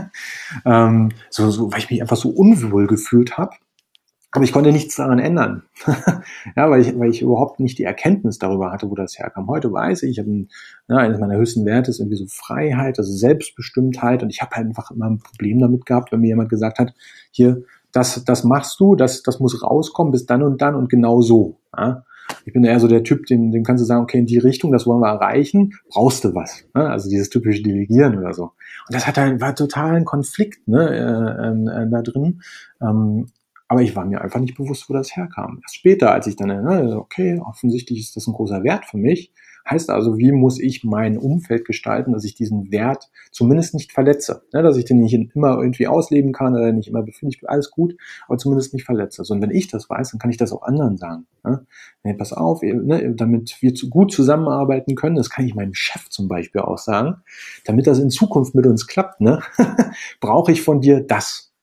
ähm, so, so, weil ich mich einfach so unwohl gefühlt habe. Aber ich konnte nichts daran ändern. Ja, weil ich, weil ich überhaupt nicht die Erkenntnis darüber hatte, wo das herkam. Heute weiß ich, ich habe ein, ne, eines meiner höchsten Werte ist irgendwie so Freiheit, also Selbstbestimmtheit. Und ich habe halt einfach immer ein Problem damit gehabt, wenn mir jemand gesagt hat, hier, das, das machst du, das, das muss rauskommen bis dann und dann und genau so. Ja? Ich bin eher so der Typ, dem, dem kannst du sagen, okay, in die Richtung, das wollen wir erreichen, brauchst du was. Ne? Also dieses typische Delegieren oder so. Und das hat halt, war total ein Konflikt, ne, äh, äh, da drin. Ähm, aber ich war mir einfach nicht bewusst, wo das herkam. Erst später, als ich dann, ne, okay, offensichtlich ist das ein großer Wert für mich. Heißt also, wie muss ich mein Umfeld gestalten, dass ich diesen Wert zumindest nicht verletze, ne, dass ich den nicht immer irgendwie ausleben kann oder nicht immer befinde, ich alles gut, aber zumindest nicht verletze. Also, und wenn ich das weiß, dann kann ich das auch anderen sagen. Ne? Nee, pass auf, ne, damit wir zu, gut zusammenarbeiten können, das kann ich meinem Chef zum Beispiel auch sagen, damit das in Zukunft mit uns klappt, ne, brauche ich von dir das.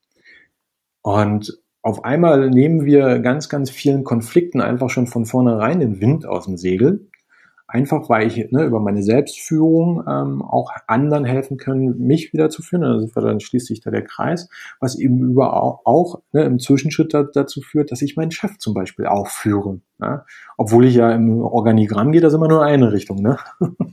Und auf einmal nehmen wir ganz, ganz vielen Konflikten einfach schon von vornherein den Wind aus dem Segel. Einfach, weil ich ne, über meine Selbstführung ähm, auch anderen helfen kann, mich wieder zu führen. Also dann schließt sich da der Kreis, was eben über auch, auch ne, im Zwischenschritt da, dazu führt, dass ich meinen Chef zum Beispiel auch führe. Ne? Obwohl ich ja im Organigramm geht das immer nur eine Richtung. Ne?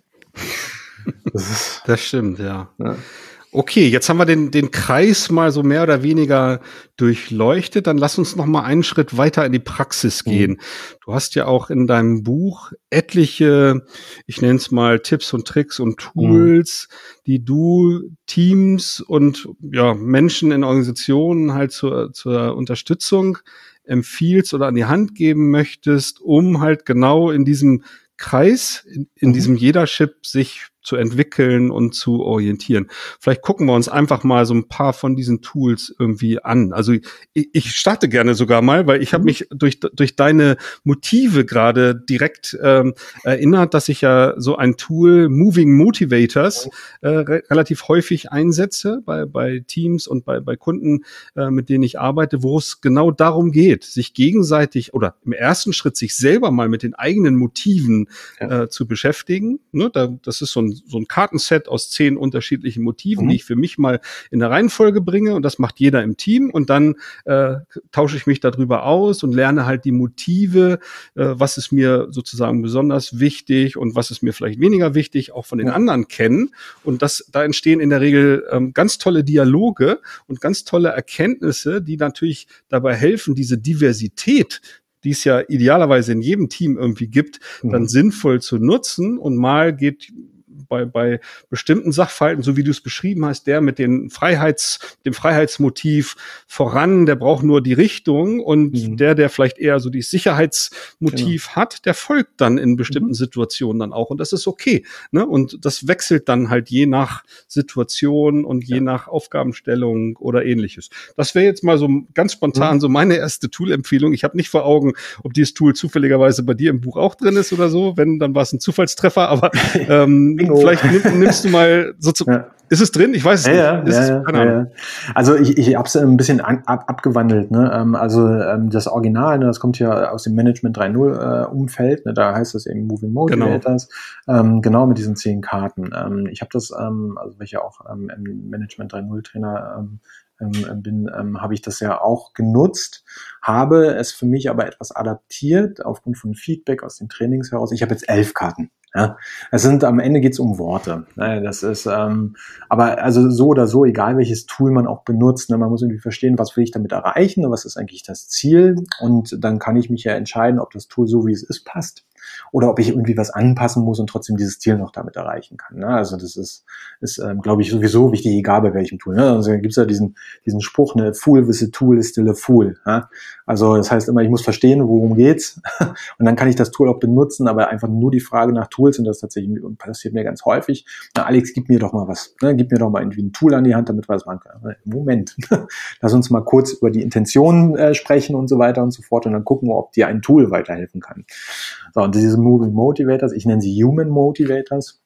Das, ist, das stimmt, ja. ja. Okay, jetzt haben wir den, den Kreis mal so mehr oder weniger durchleuchtet. Dann lass uns noch mal einen Schritt weiter in die Praxis gehen. Mhm. Du hast ja auch in deinem Buch etliche, ich nenne es mal Tipps und Tricks und Tools, mhm. die du Teams und ja Menschen in Organisationen halt zur, zur Unterstützung empfiehlst oder an die Hand geben möchtest, um halt genau in diesem Kreis, in, in mhm. diesem Leadership sich zu entwickeln und zu orientieren. Vielleicht gucken wir uns einfach mal so ein paar von diesen Tools irgendwie an. Also ich, ich starte gerne sogar mal, weil ich habe mich durch durch deine Motive gerade direkt ähm, erinnert, dass ich ja so ein Tool Moving Motivators äh, re- relativ häufig einsetze bei bei Teams und bei bei Kunden, äh, mit denen ich arbeite, wo es genau darum geht, sich gegenseitig oder im ersten Schritt sich selber mal mit den eigenen Motiven ja. äh, zu beschäftigen. Ne, da, das ist so ein so ein Kartenset aus zehn unterschiedlichen Motiven, mhm. die ich für mich mal in der Reihenfolge bringe und das macht jeder im Team und dann äh, tausche ich mich darüber aus und lerne halt die Motive, äh, was ist mir sozusagen besonders wichtig und was ist mir vielleicht weniger wichtig, auch von den ja. anderen kennen und das da entstehen in der Regel ähm, ganz tolle Dialoge und ganz tolle Erkenntnisse, die natürlich dabei helfen, diese Diversität, die es ja idealerweise in jedem Team irgendwie gibt, mhm. dann sinnvoll zu nutzen und mal geht bei, bei bestimmten Sachverhalten, so wie du es beschrieben hast, der mit den Freiheits, dem Freiheitsmotiv voran, der braucht nur die Richtung und mhm. der, der vielleicht eher so die Sicherheitsmotiv genau. hat, der folgt dann in bestimmten mhm. Situationen dann auch und das ist okay, ne? Und das wechselt dann halt je nach Situation und je ja. nach Aufgabenstellung oder ähnliches. Das wäre jetzt mal so ganz spontan mhm. so meine erste Tool-Empfehlung. Ich habe nicht vor Augen, ob dieses Tool zufälligerweise bei dir im Buch auch drin ist oder so. Wenn, dann war es ein Zufallstreffer, aber ähm, vielleicht nimm, nimmst du mal so zu, ja. ist es drin? Ich weiß es ja, nicht. Ja, ist ja, es, keine Ahnung. Ja. Also ich, ich habe es ein bisschen an, ab, abgewandelt. Ne? Also ähm, das Original, ne, das kommt ja aus dem Management drei Punkt null äh, Umfeld. Ne? Da heißt das eben Moving Motivators. Genau, ähm, genau mit diesen zehn Karten. Ähm, ich habe das, ähm, also weil ich ja auch ähm, im Management drei Punkt null Trainer ähm, ähm, bin, ähm, habe ich das ja auch genutzt, habe es für mich aber etwas adaptiert aufgrund von Feedback aus den Trainings heraus. Ich habe jetzt elf Karten. Ja, es sind am Ende geht's um Worte. Ne, das ist, ähm, aber also so oder so, egal welches Tool man auch benutzt, ne, man muss irgendwie verstehen, was will ich damit erreichen, was ist eigentlich das Ziel, und dann kann ich mich ja entscheiden, ob das Tool so wie es ist passt oder ob ich irgendwie was anpassen muss und trotzdem dieses Ziel noch damit erreichen kann. Ne? Also das ist, ist ähm, glaube ich, sowieso wichtig, egal bei welchem Tool. Ne? Also gibt's ja diesen diesen Spruch, ne, Fool with a tool is still a fool. Ja? Also das heißt immer, ich muss verstehen, worum geht's, und dann kann ich das Tool auch benutzen, aber einfach nur die Frage nach Tools, und das tatsächlich passiert mir ganz häufig. Na, Alex, gib mir doch mal was. Ne? Gib mir doch mal irgendwie ein Tool an die Hand, damit wir das machen können. Moment, lass uns mal kurz über die Intentionen äh, sprechen und so weiter und so fort und dann gucken wir, ob dir ein Tool weiterhelfen kann. So, und diese Moving Motivators, ich nenne sie Human Motivators,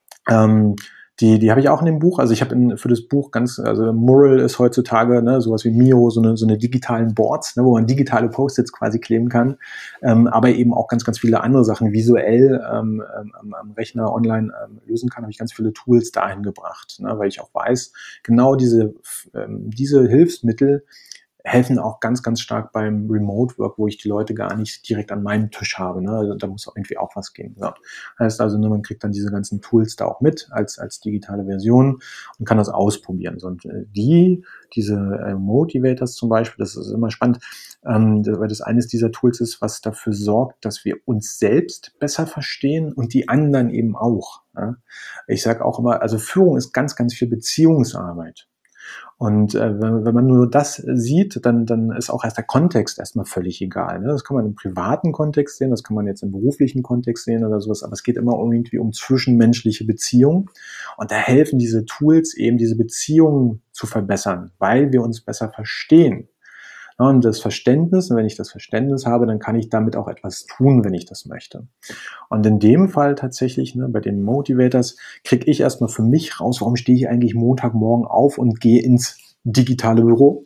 ähm, die die habe ich auch in dem Buch. Also ich habe in, für das Buch ganz, also Mural ist heutzutage ne, sowas wie Miro, so eine so eine digitalen Boards, ne, wo man digitale Post-its quasi kleben kann, ähm, aber eben auch ganz ganz viele andere Sachen visuell ähm, ähm, am Rechner online ähm, lösen kann. Habe ich ganz viele Tools dahin gebracht, ne, weil ich auch weiß, genau diese ähm, diese Hilfsmittel helfen auch ganz, ganz stark beim Remote Work, wo ich die Leute gar nicht direkt an meinem Tisch habe. Ne? Also da muss auch irgendwie auch was gehen. Ja. Heißt also, ne, man kriegt dann diese ganzen Tools da auch mit als als digitale Version und kann das ausprobieren. So, und äh, die, diese äh, Motivators zum Beispiel, das ist immer spannend, ähm, weil das eines dieser Tools ist, was dafür sorgt, dass wir uns selbst besser verstehen und die anderen eben auch. Ja? Ich sage auch immer, also Führung ist ganz, ganz viel Beziehungsarbeit. Und äh, wenn, wenn man nur das sieht, dann, dann ist auch erst der Kontext erstmal völlig egal. Ne? Das kann man im privaten Kontext sehen, das kann man jetzt im beruflichen Kontext sehen oder sowas, aber es geht immer irgendwie um zwischenmenschliche Beziehungen. Und da helfen diese Tools eben, diese Beziehungen zu verbessern, weil wir uns besser verstehen. Ja, und das Verständnis, und wenn ich das Verständnis habe, dann kann ich damit auch etwas tun, wenn ich das möchte. Und in dem Fall tatsächlich, ne, bei den Motivators, kriege ich erstmal für mich raus, warum stehe ich eigentlich Montagmorgen auf und gehe ins digitale Büro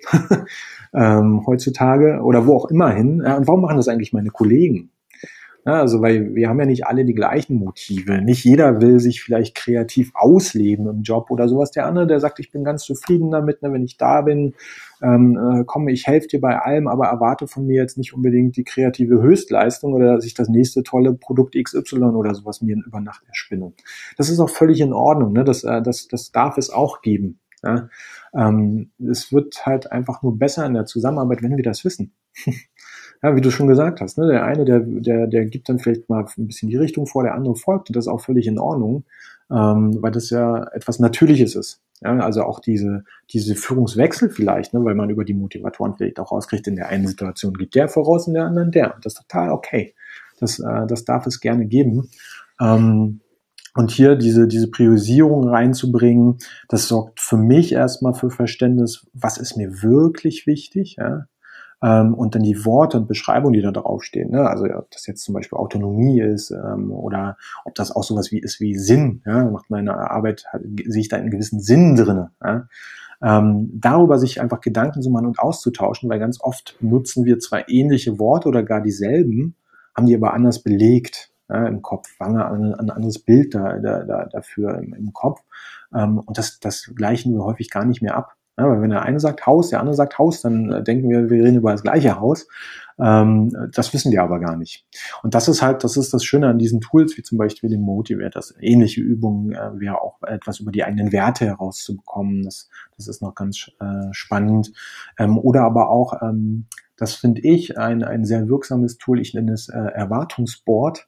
ähm, heutzutage oder wo auch immer hin. Ja, und warum machen das eigentlich meine Kollegen? Ja, also weil wir haben ja nicht alle die gleichen Motive. Nicht jeder will sich vielleicht kreativ ausleben im Job oder sowas. Der andere, der sagt, ich bin ganz zufrieden damit, ne, wenn ich da bin, ähm, äh, komm, ich helfe dir bei allem, aber erwarte von mir jetzt nicht unbedingt die kreative Höchstleistung oder dass ich das nächste tolle Produkt X Y oder sowas mir über Nacht erspinne. Das ist auch völlig in Ordnung. Ne? Das, äh, das, das darf es auch geben. Ja? Ähm, es wird halt einfach nur besser in der Zusammenarbeit, wenn wir das wissen. Ja, wie du schon gesagt hast, ne, der eine, der, der, der gibt dann vielleicht mal ein bisschen die Richtung vor, der andere folgt, und das ist auch völlig in Ordnung, ähm, weil das ja etwas Natürliches ist. Ja, also auch diese, diese Führungswechsel vielleicht, ne, weil man über die Motivatoren vielleicht auch rauskriegt, in der einen Situation geht der voraus, in der anderen der. Das ist total okay. Das, äh, das darf es gerne geben. Ähm, und hier diese, diese Priorisierung reinzubringen, das sorgt für mich erstmal für Verständnis, was ist mir wirklich wichtig, ja. Ähm, und dann die Worte und Beschreibungen, die da draufstehen, ne? Also ob das jetzt zum Beispiel Autonomie ist ähm, oder ob das auch sowas wie ist wie Sinn, ja? Macht meine Arbeit, halt, sehe ich da einen gewissen Sinn drin, ja? Ähm, darüber sich einfach Gedanken zu machen und auszutauschen, weil ganz oft nutzen wir zwar ähnliche Worte oder gar dieselben, haben die aber anders belegt, ja, im Kopf, haben wir ein, ein anderes Bild da, da, da, dafür im, im Kopf, ähm, und das, das gleichen wir häufig gar nicht mehr ab. Ja, weil wenn der eine sagt Haus, der andere sagt Haus, dann äh, denken wir, wir reden über das gleiche Haus. Ähm, das wissen wir aber gar nicht. Und das ist halt, das ist das Schöne an diesen Tools, wie zum Beispiel dem Motivators. Ähnliche Übungen äh, wäre auch etwas über die eigenen Werte herauszubekommen. Das, das ist noch ganz äh, spannend. Ähm, oder aber auch, ähm, das finde ich, ein, ein sehr wirksames Tool, ich nenne es äh, Erwartungsboard,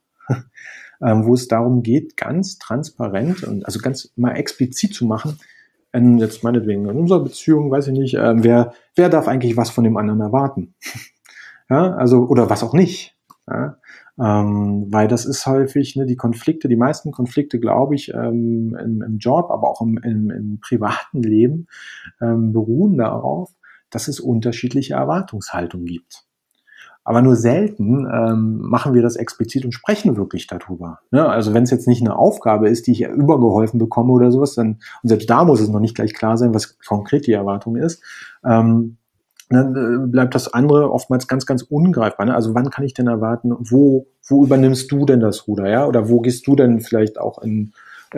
ähm, wo es darum geht, ganz transparent und also ganz mal explizit zu machen, jetzt meinetwegen in unserer Beziehung, weiß ich nicht, äh, wer, wer darf eigentlich was von dem anderen erwarten? Ja, also, oder was auch nicht. Ja, ähm, weil das ist häufig, ne, die Konflikte, die meisten Konflikte, glaube ich, ähm, im, im Job, aber auch im, im, im privaten Leben, ähm, beruhen darauf, dass es unterschiedliche Erwartungshaltungen gibt. Aber nur selten ähm, machen wir das explizit und sprechen wirklich darüber. Ne? Also wenn es jetzt nicht eine Aufgabe ist, die ich übergeholfen bekomme oder sowas, dann, und selbst da muss es noch nicht gleich klar sein, was konkret die Erwartung ist, ähm, dann äh, bleibt das andere oftmals ganz, ganz ungreifbar. Ne? Also wann kann ich denn erwarten, wo, wo übernimmst du denn das Ruder, ja? Oder wo gehst du denn vielleicht auch in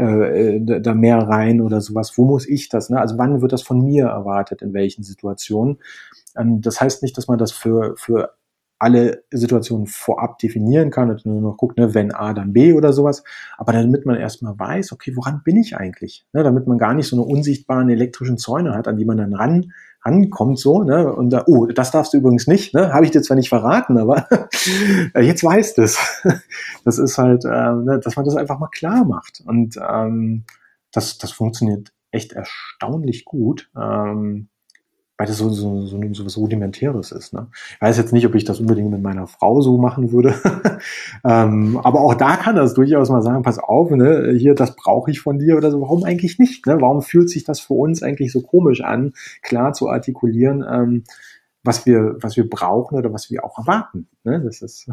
äh, da mehr rein oder sowas? Wo muss ich das? Ne? Also wann wird das von mir erwartet, in welchen Situationen? Ähm, das heißt nicht, dass man das für für alle Situationen vorab definieren kann und nur noch guckt, ne, wenn A, dann B oder sowas. Aber damit man erstmal weiß, okay, woran bin ich eigentlich? Ne, damit man gar nicht so eine unsichtbaren elektrischen Zäune hat, an die man dann ran rankommt so, ne, und da, oh, das darfst du übrigens nicht, ne, habe ich dir zwar nicht verraten, aber jetzt weißt du es. Das ist halt, äh, ne, dass man das einfach mal klar macht. Und ähm, das, das funktioniert echt erstaunlich gut. Ähm, weil das so, so, so, so was Rudimentäres ist. Ne? Ich weiß jetzt nicht, ob ich das unbedingt mit meiner Frau so machen würde. ähm, aber auch da kann das durchaus mal sagen, pass auf, ne, hier, das brauche ich von dir oder so. Warum eigentlich nicht? Ne? Warum fühlt sich das für uns eigentlich so komisch an, klar zu artikulieren, ähm, was wir, was wir brauchen oder was wir auch erwarten? Ne? Das ist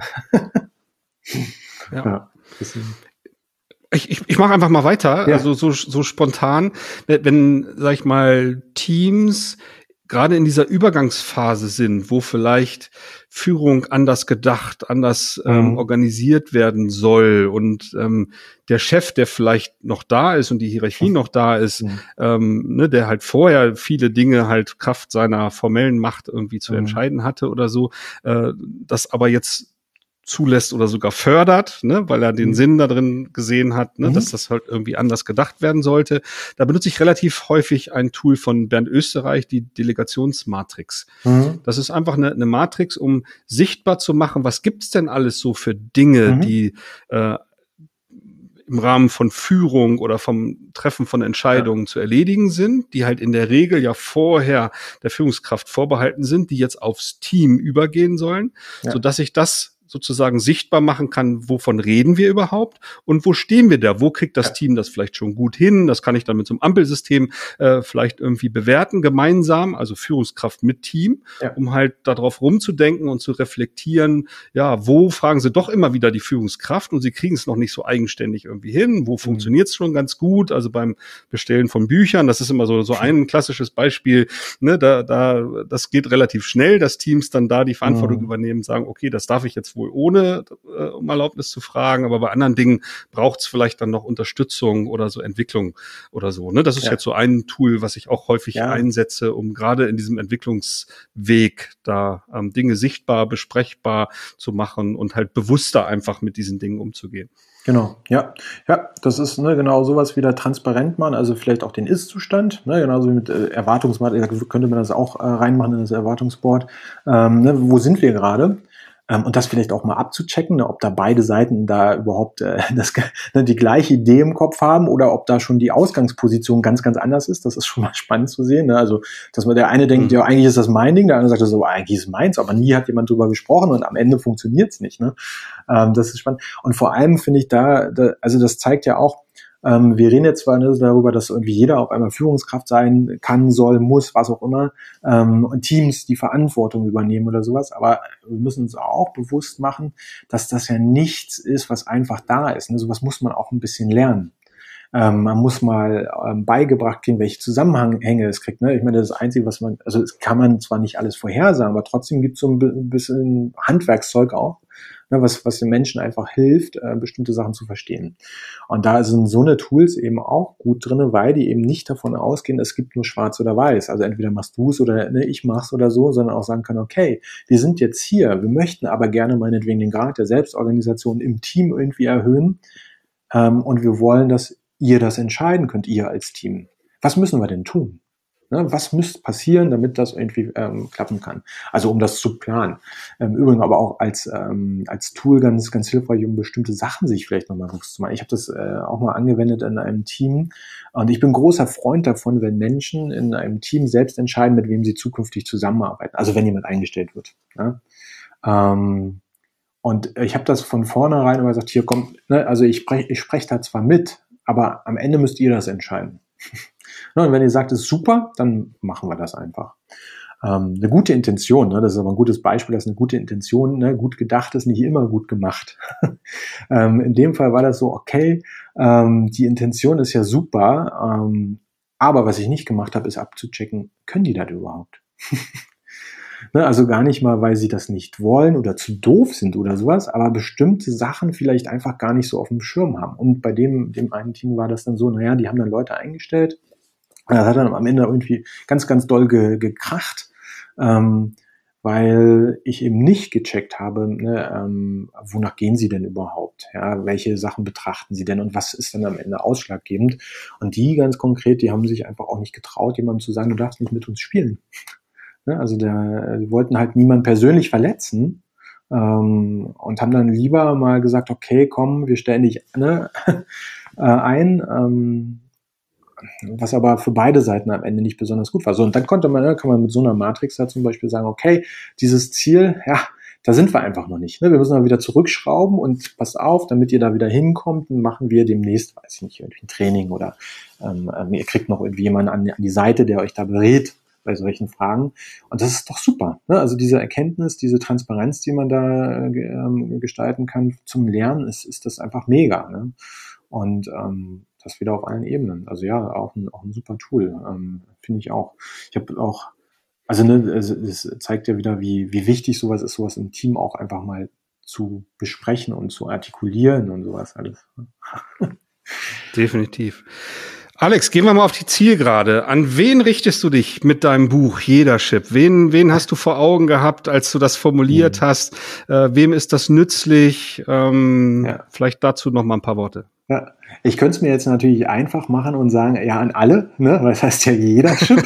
ja. ja das ist Ich, ich, ich mache einfach mal weiter, ja. Also so, so spontan, wenn, sag ich mal, Teams gerade in dieser Übergangsphase sind, wo vielleicht Führung anders gedacht, anders ähm, Mhm. organisiert werden soll und ähm, der Chef, der vielleicht noch da ist und die Hierarchie noch da ist, Mhm. ähm, ne, der halt vorher viele Dinge halt Kraft seiner formellen Macht irgendwie zu Mhm. entscheiden hatte oder so, äh, das aber jetzt zulässt oder sogar fördert, ne, weil er den Mhm. Sinn da drin gesehen hat, ne, Mhm. dass das halt irgendwie anders gedacht werden sollte. Da benutze ich relativ häufig ein Tool von Bernd Österreich, die Delegationsmatrix. Mhm. Das ist einfach eine, eine Matrix, um sichtbar zu machen, was gibt's denn alles so für Dinge, Mhm. die äh, im Rahmen von Führung oder vom Treffen von Entscheidungen Ja. zu erledigen sind, die halt in der Regel ja vorher der Führungskraft vorbehalten sind, die jetzt aufs Team übergehen sollen, Ja. sodass ich das sozusagen sichtbar machen kann, wovon reden wir überhaupt und wo stehen wir da? Wo kriegt das Ja. Team das vielleicht schon gut hin? Das kann ich dann mit so einem Ampelsystem äh, vielleicht irgendwie bewerten, gemeinsam, also Führungskraft mit Team, Ja. um halt darauf rumzudenken und zu reflektieren, ja, wo fragen sie doch immer wieder die Führungskraft und sie kriegen es noch nicht so eigenständig irgendwie hin? Wo Mhm. funktioniert es schon ganz gut? Also beim Bestellen von Büchern, das ist immer so, so ein klassisches Beispiel, ne, da, da, das geht relativ schnell, dass Teams dann da die Verantwortung Mhm. übernehmen, sagen, okay, das darf ich jetzt wohl ohne, äh, um Erlaubnis zu fragen, aber bei anderen Dingen braucht es vielleicht dann noch Unterstützung oder so Entwicklung oder so, ne? Das ist Ja. jetzt so ein Tool, was ich auch häufig Ja. einsetze, um gerade in diesem Entwicklungsweg da ähm, Dinge sichtbar, besprechbar zu machen und halt bewusster einfach mit diesen Dingen umzugehen. Genau, ja. Ja, das ist ne, genau sowas wieder transparent machen, also vielleicht auch den Ist-Zustand, ne, genauso wie mit äh, Erwartungsmatrix, da könnte man das auch äh, reinmachen in das Erwartungsboard. Ähm, ne, wo sind wir gerade? Ähm, und das vielleicht auch mal abzuchecken, ne, ob da beide Seiten da überhaupt äh, das, ne, die gleiche Idee im Kopf haben oder ob da schon die Ausgangsposition ganz, ganz anders ist. Das ist schon mal spannend zu sehen. Ne? Also, dass man der eine denkt, Mhm. ja, eigentlich ist das mein Ding, der andere sagt so, eigentlich ist es meins, aber nie hat jemand drüber gesprochen und am Ende funktioniert es nicht. Ne? Ähm, das ist spannend. Und vor allem finde ich da, da, also das zeigt ja auch, ähm, wir reden jetzt zwar ne, darüber, dass irgendwie jeder auf einmal Führungskraft sein kann, soll, muss, was auch immer, ähm, und Teams die Verantwortung übernehmen oder sowas, aber wir müssen uns auch bewusst machen, dass das ja nichts ist, was einfach da ist. Ne? Sowas muss man auch ein bisschen lernen. Ähm, man muss mal ähm, beigebracht kriegen, welche Zusammenhänge es kriegt. Ne? Ich meine, das Einzige, was man, also es kann man zwar nicht alles vorhersagen, aber trotzdem gibt es so ein bisschen Handwerkszeug auch, ne, was, was den Menschen einfach hilft, äh, bestimmte Sachen zu verstehen. Und da sind so eine Tools eben auch gut drin, weil die eben nicht davon ausgehen, es gibt nur schwarz oder weiß. Also entweder machst du es oder ne, ich mach's oder so, sondern auch sagen können, okay, wir sind jetzt hier, wir möchten aber gerne meinetwegen den Grad der Selbstorganisation im Team irgendwie erhöhen, ähm, und wir wollen, dass ihr das entscheiden könnt, ihr als Team. Was müssen wir denn tun? Ne, was müsste passieren, damit das irgendwie ähm, klappen kann? Also um das zu planen. Ähm, Übrigens aber auch als ähm, als Tool ganz ganz hilfreich, um bestimmte Sachen sich vielleicht nochmal bewusst zu machen. Ich habe das äh, auch mal angewendet in einem Team und ich bin großer Freund davon, wenn Menschen in einem Team selbst entscheiden, mit wem sie zukünftig zusammenarbeiten. Also wenn jemand eingestellt wird. Ja? Ähm, und ich habe das von vornherein immer gesagt, hier kommt, ne, also ich spreche ich sprech da zwar mit, aber am Ende müsst ihr das entscheiden. Und wenn ihr sagt, es ist super, dann machen wir das einfach. Ähm, eine gute Intention, ne, das ist aber ein gutes Beispiel, dass eine gute Intention, ne, gut gedacht ist nicht immer gut gemacht. ähm, in dem Fall war das so, okay, ähm, die Intention ist ja super, ähm, aber was ich nicht gemacht habe, ist abzuchecken, können die das überhaupt? Ne, also gar nicht mal, weil sie das nicht wollen oder zu doof sind oder sowas, aber bestimmte Sachen vielleicht einfach gar nicht so auf dem Schirm haben. Und bei dem, dem einen Team war das dann so, naja, die haben dann Leute eingestellt. Das hat dann am Ende irgendwie ganz, ganz doll ge, gekracht, ähm, weil ich eben nicht gecheckt habe, ne, ähm, wonach gehen sie denn überhaupt? Ja, welche Sachen betrachten sie denn und was ist dann am Ende ausschlaggebend? Und die ganz konkret, die haben sich einfach auch nicht getraut, jemandem zu sagen, du darfst nicht mit uns spielen. Also der, die wollten halt niemanden persönlich verletzen, ähm, und haben dann lieber mal gesagt, okay, komm, wir stellen dich ne, ein, ähm, was aber für beide Seiten am Ende nicht besonders gut war. So, und dann konnte man, ne, kann man mit so einer Matrix da zum Beispiel sagen, okay, dieses Ziel, ja, da sind wir einfach noch nicht. Ne? Wir müssen dann wieder zurückschrauben und passt auf, damit ihr da wieder hinkommt, dann machen wir demnächst, weiß ich nicht, irgendwie ein Training oder ähm, ihr kriegt noch irgendwie jemanden an, an die Seite, der euch da berät bei solchen Fragen. Und das ist doch super. Ne? Also diese Erkenntnis, diese Transparenz, die man da äh, gestalten kann zum Lernen, ist, ist das einfach mega. Ne? Und ähm, das wieder auf allen Ebenen. Also ja, auch ein, auch ein super Tool, ähm, finde ich auch. Ich habe auch Also ne, es zeigt ja wieder, wie, wie wichtig sowas ist, sowas im Team auch einfach mal zu besprechen und zu artikulieren und sowas alles. Definitiv. Alex, gehen wir mal auf die Zielgerade. An wen richtest du dich mit deinem Buch Jedership? Wen, wen hast du vor Augen gehabt, als du das formuliert mhm. hast? Äh, wem ist das nützlich? Ähm, ja. Vielleicht dazu noch mal ein paar Worte. Ja, ich könnte es mir jetzt natürlich einfach machen und sagen, ja, an alle, ne? Weil es heißt ja Jedership.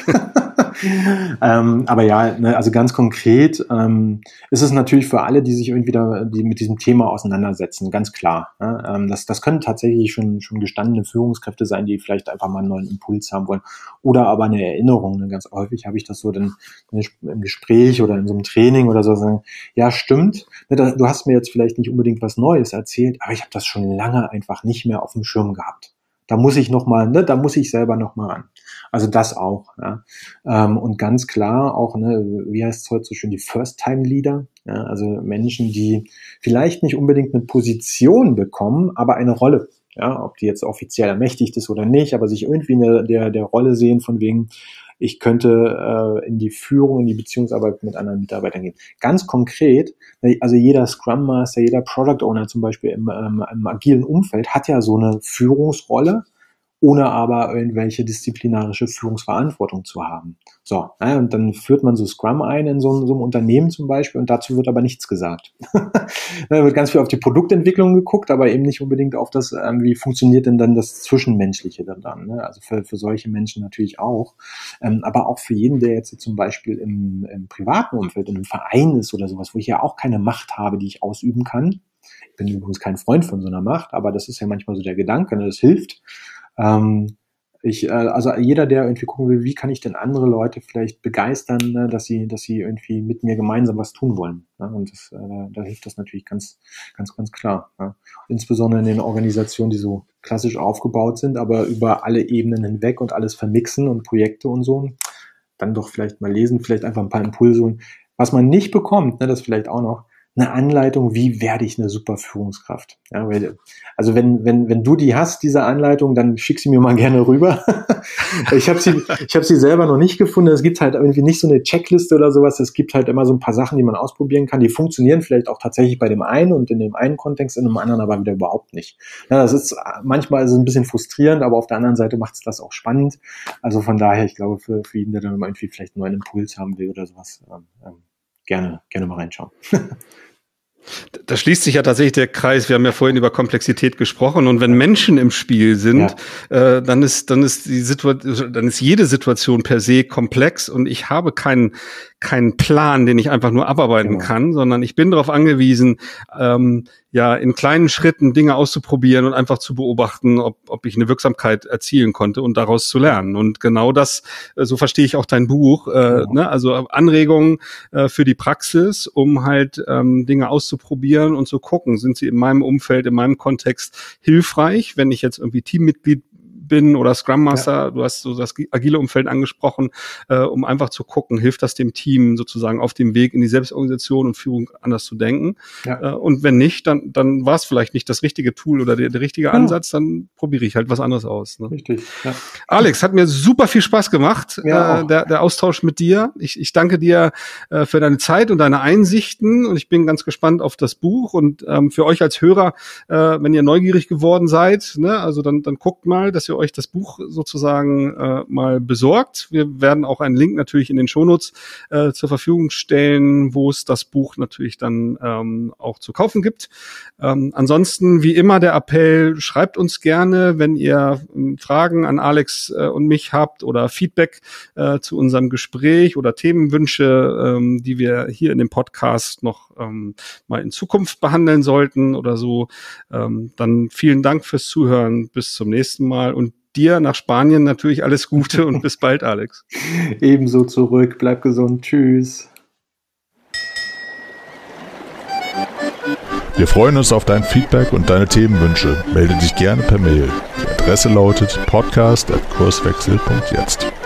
ähm, aber ja, ne, also ganz konkret ähm, ist es natürlich für alle, die sich irgendwie da, die mit diesem Thema auseinandersetzen, ganz klar. Ne? Ähm, das, das können tatsächlich schon, schon gestandene Führungskräfte sein, die vielleicht einfach mal einen neuen Impuls haben wollen oder aber eine Erinnerung. Ne? Ganz häufig habe ich das so dann im Gespräch oder in so einem Training oder so sagen, ja, stimmt, ne, da, du hast mir jetzt vielleicht nicht unbedingt was Neues erzählt, aber ich habe das schon lange einfach nicht mehr auf dem Schirm gehabt. Da muss ich noch mal, ne, da muss ich selber noch mal ran. Also das auch. Ja. Ähm, und ganz klar auch, ne, wie heißt es heute so schön, die First-Time-Leader. Ja, also Menschen, die vielleicht nicht unbedingt eine Position bekommen, aber eine Rolle. Ja, ob die jetzt offiziell ermächtigt ist oder nicht, aber sich irgendwie in der, der, der Rolle sehen von wegen, ich könnte äh, in die Führung, in die Beziehungsarbeit mit anderen Mitarbeitern gehen. Ganz konkret, also jeder Scrum Master, jeder Product Owner zum Beispiel im, ähm, im agilen Umfeld hat ja so eine Führungsrolle, ohne aber irgendwelche disziplinarische Führungsverantwortung zu haben. So, ja, und dann führt man so Scrum ein in so, so einem Unternehmen zum Beispiel und dazu wird aber nichts gesagt. Da wird ganz viel auf die Produktentwicklung geguckt, aber eben nicht unbedingt auf das, ähm, wie funktioniert denn dann das Zwischenmenschliche dann. Ne? Also für, für solche Menschen natürlich auch. Ähm, aber auch für jeden, der jetzt zum Beispiel im, im privaten Umfeld, in einem Verein ist oder sowas, wo ich ja auch keine Macht habe, die ich ausüben kann. Ich bin übrigens kein Freund von so einer Macht, aber das ist ja manchmal so der Gedanke, ne? Das hilft. Ähm, ich, äh, also jeder, der irgendwie gucken will, wie kann ich denn andere Leute vielleicht begeistern, ne, dass sie, dass sie irgendwie mit mir gemeinsam was tun wollen. Ne? Und das, äh, da hilft das natürlich ganz, ganz, ganz klar. Ne? Insbesondere in den Organisationen, die so klassisch aufgebaut sind, aber über alle Ebenen hinweg und alles vermixen und Projekte und so. Dann doch vielleicht mal lesen, vielleicht einfach ein paar Impulse. Was man nicht bekommt, ne, das vielleicht auch noch, eine Anleitung, wie werde ich eine super Führungskraft. Ja, weil, also wenn wenn wenn du die hast, diese Anleitung, dann schick sie mir mal gerne rüber. ich habe sie ich habe sie selber noch nicht gefunden. Es gibt halt irgendwie nicht so eine Checkliste oder sowas. Es gibt halt immer so ein paar Sachen, die man ausprobieren kann. Die funktionieren vielleicht auch tatsächlich bei dem einen und in dem einen Kontext, in dem anderen aber wieder überhaupt nicht. Ja, das ist manchmal ist es ein bisschen frustrierend, aber auf der anderen Seite macht es das auch spannend. Also von daher, ich glaube, für, für jeden, der dann irgendwie vielleicht einen neuen Impuls haben will oder sowas, ähm, gerne gerne mal reinschauen. Da schließt sich ja tatsächlich der Kreis. Wir haben ja vorhin über Komplexität gesprochen und wenn Menschen im Spiel sind, ja. äh, dann ist dann ist die Situation, dann ist jede Situation per se komplex und ich habe keinen keinen Plan, den ich einfach nur abarbeiten genau. kann, sondern ich bin darauf angewiesen, ähm, ja in kleinen Schritten Dinge auszuprobieren und einfach zu beobachten, ob ob ich eine Wirksamkeit erzielen konnte und daraus zu lernen. Und genau das, äh, so verstehe ich auch dein Buch, äh, genau. ne? Also Anregungen äh, für die Praxis, um halt ähm, Dinge auszuprobieren und zu gucken, sind sie in meinem Umfeld, in meinem Kontext hilfreich, wenn ich jetzt irgendwie Teammitglied bin oder Scrum Master, ja. Du hast so das agile Umfeld angesprochen, äh, um einfach zu gucken, hilft das dem Team sozusagen auf dem Weg in die Selbstorganisation und Führung anders zu denken. Ja. Äh, und wenn nicht, dann dann war es vielleicht nicht das richtige Tool oder der, der richtige ja. Ansatz, dann probiere ich halt was anderes aus. Ne? Richtig. Ja. Alex, hat mir super viel Spaß gemacht, ja, äh, der, der Austausch mit dir. Ich, ich danke dir äh, für deine Zeit und deine Einsichten und ich bin ganz gespannt auf das Buch und ähm, für euch als Hörer, äh, wenn ihr neugierig geworden seid, ne, also dann, dann guckt mal, dass ihr euch das Buch sozusagen äh, mal besorgt. Wir werden auch einen Link natürlich in den Shownotes äh, zur Verfügung stellen, wo es das Buch natürlich dann ähm, auch zu kaufen gibt. Ähm, ansonsten, wie immer, der Appell, schreibt uns gerne, wenn ihr ähm, Fragen an Alex äh, und mich habt oder Feedback äh, zu unserem Gespräch oder Themenwünsche, ähm, die wir hier in dem Podcast noch ähm, mal in Zukunft behandeln sollten oder so. Ähm, dann vielen Dank fürs Zuhören. Bis zum nächsten Mal und dir nach Spanien natürlich alles Gute und bis bald, Alex. Ebenso zurück. Bleib gesund. Tschüss. Wir freuen uns auf dein Feedback und deine Themenwünsche. Melde dich gerne per Mail. Die Adresse lautet podcast at kurswechsel punkt jetzt.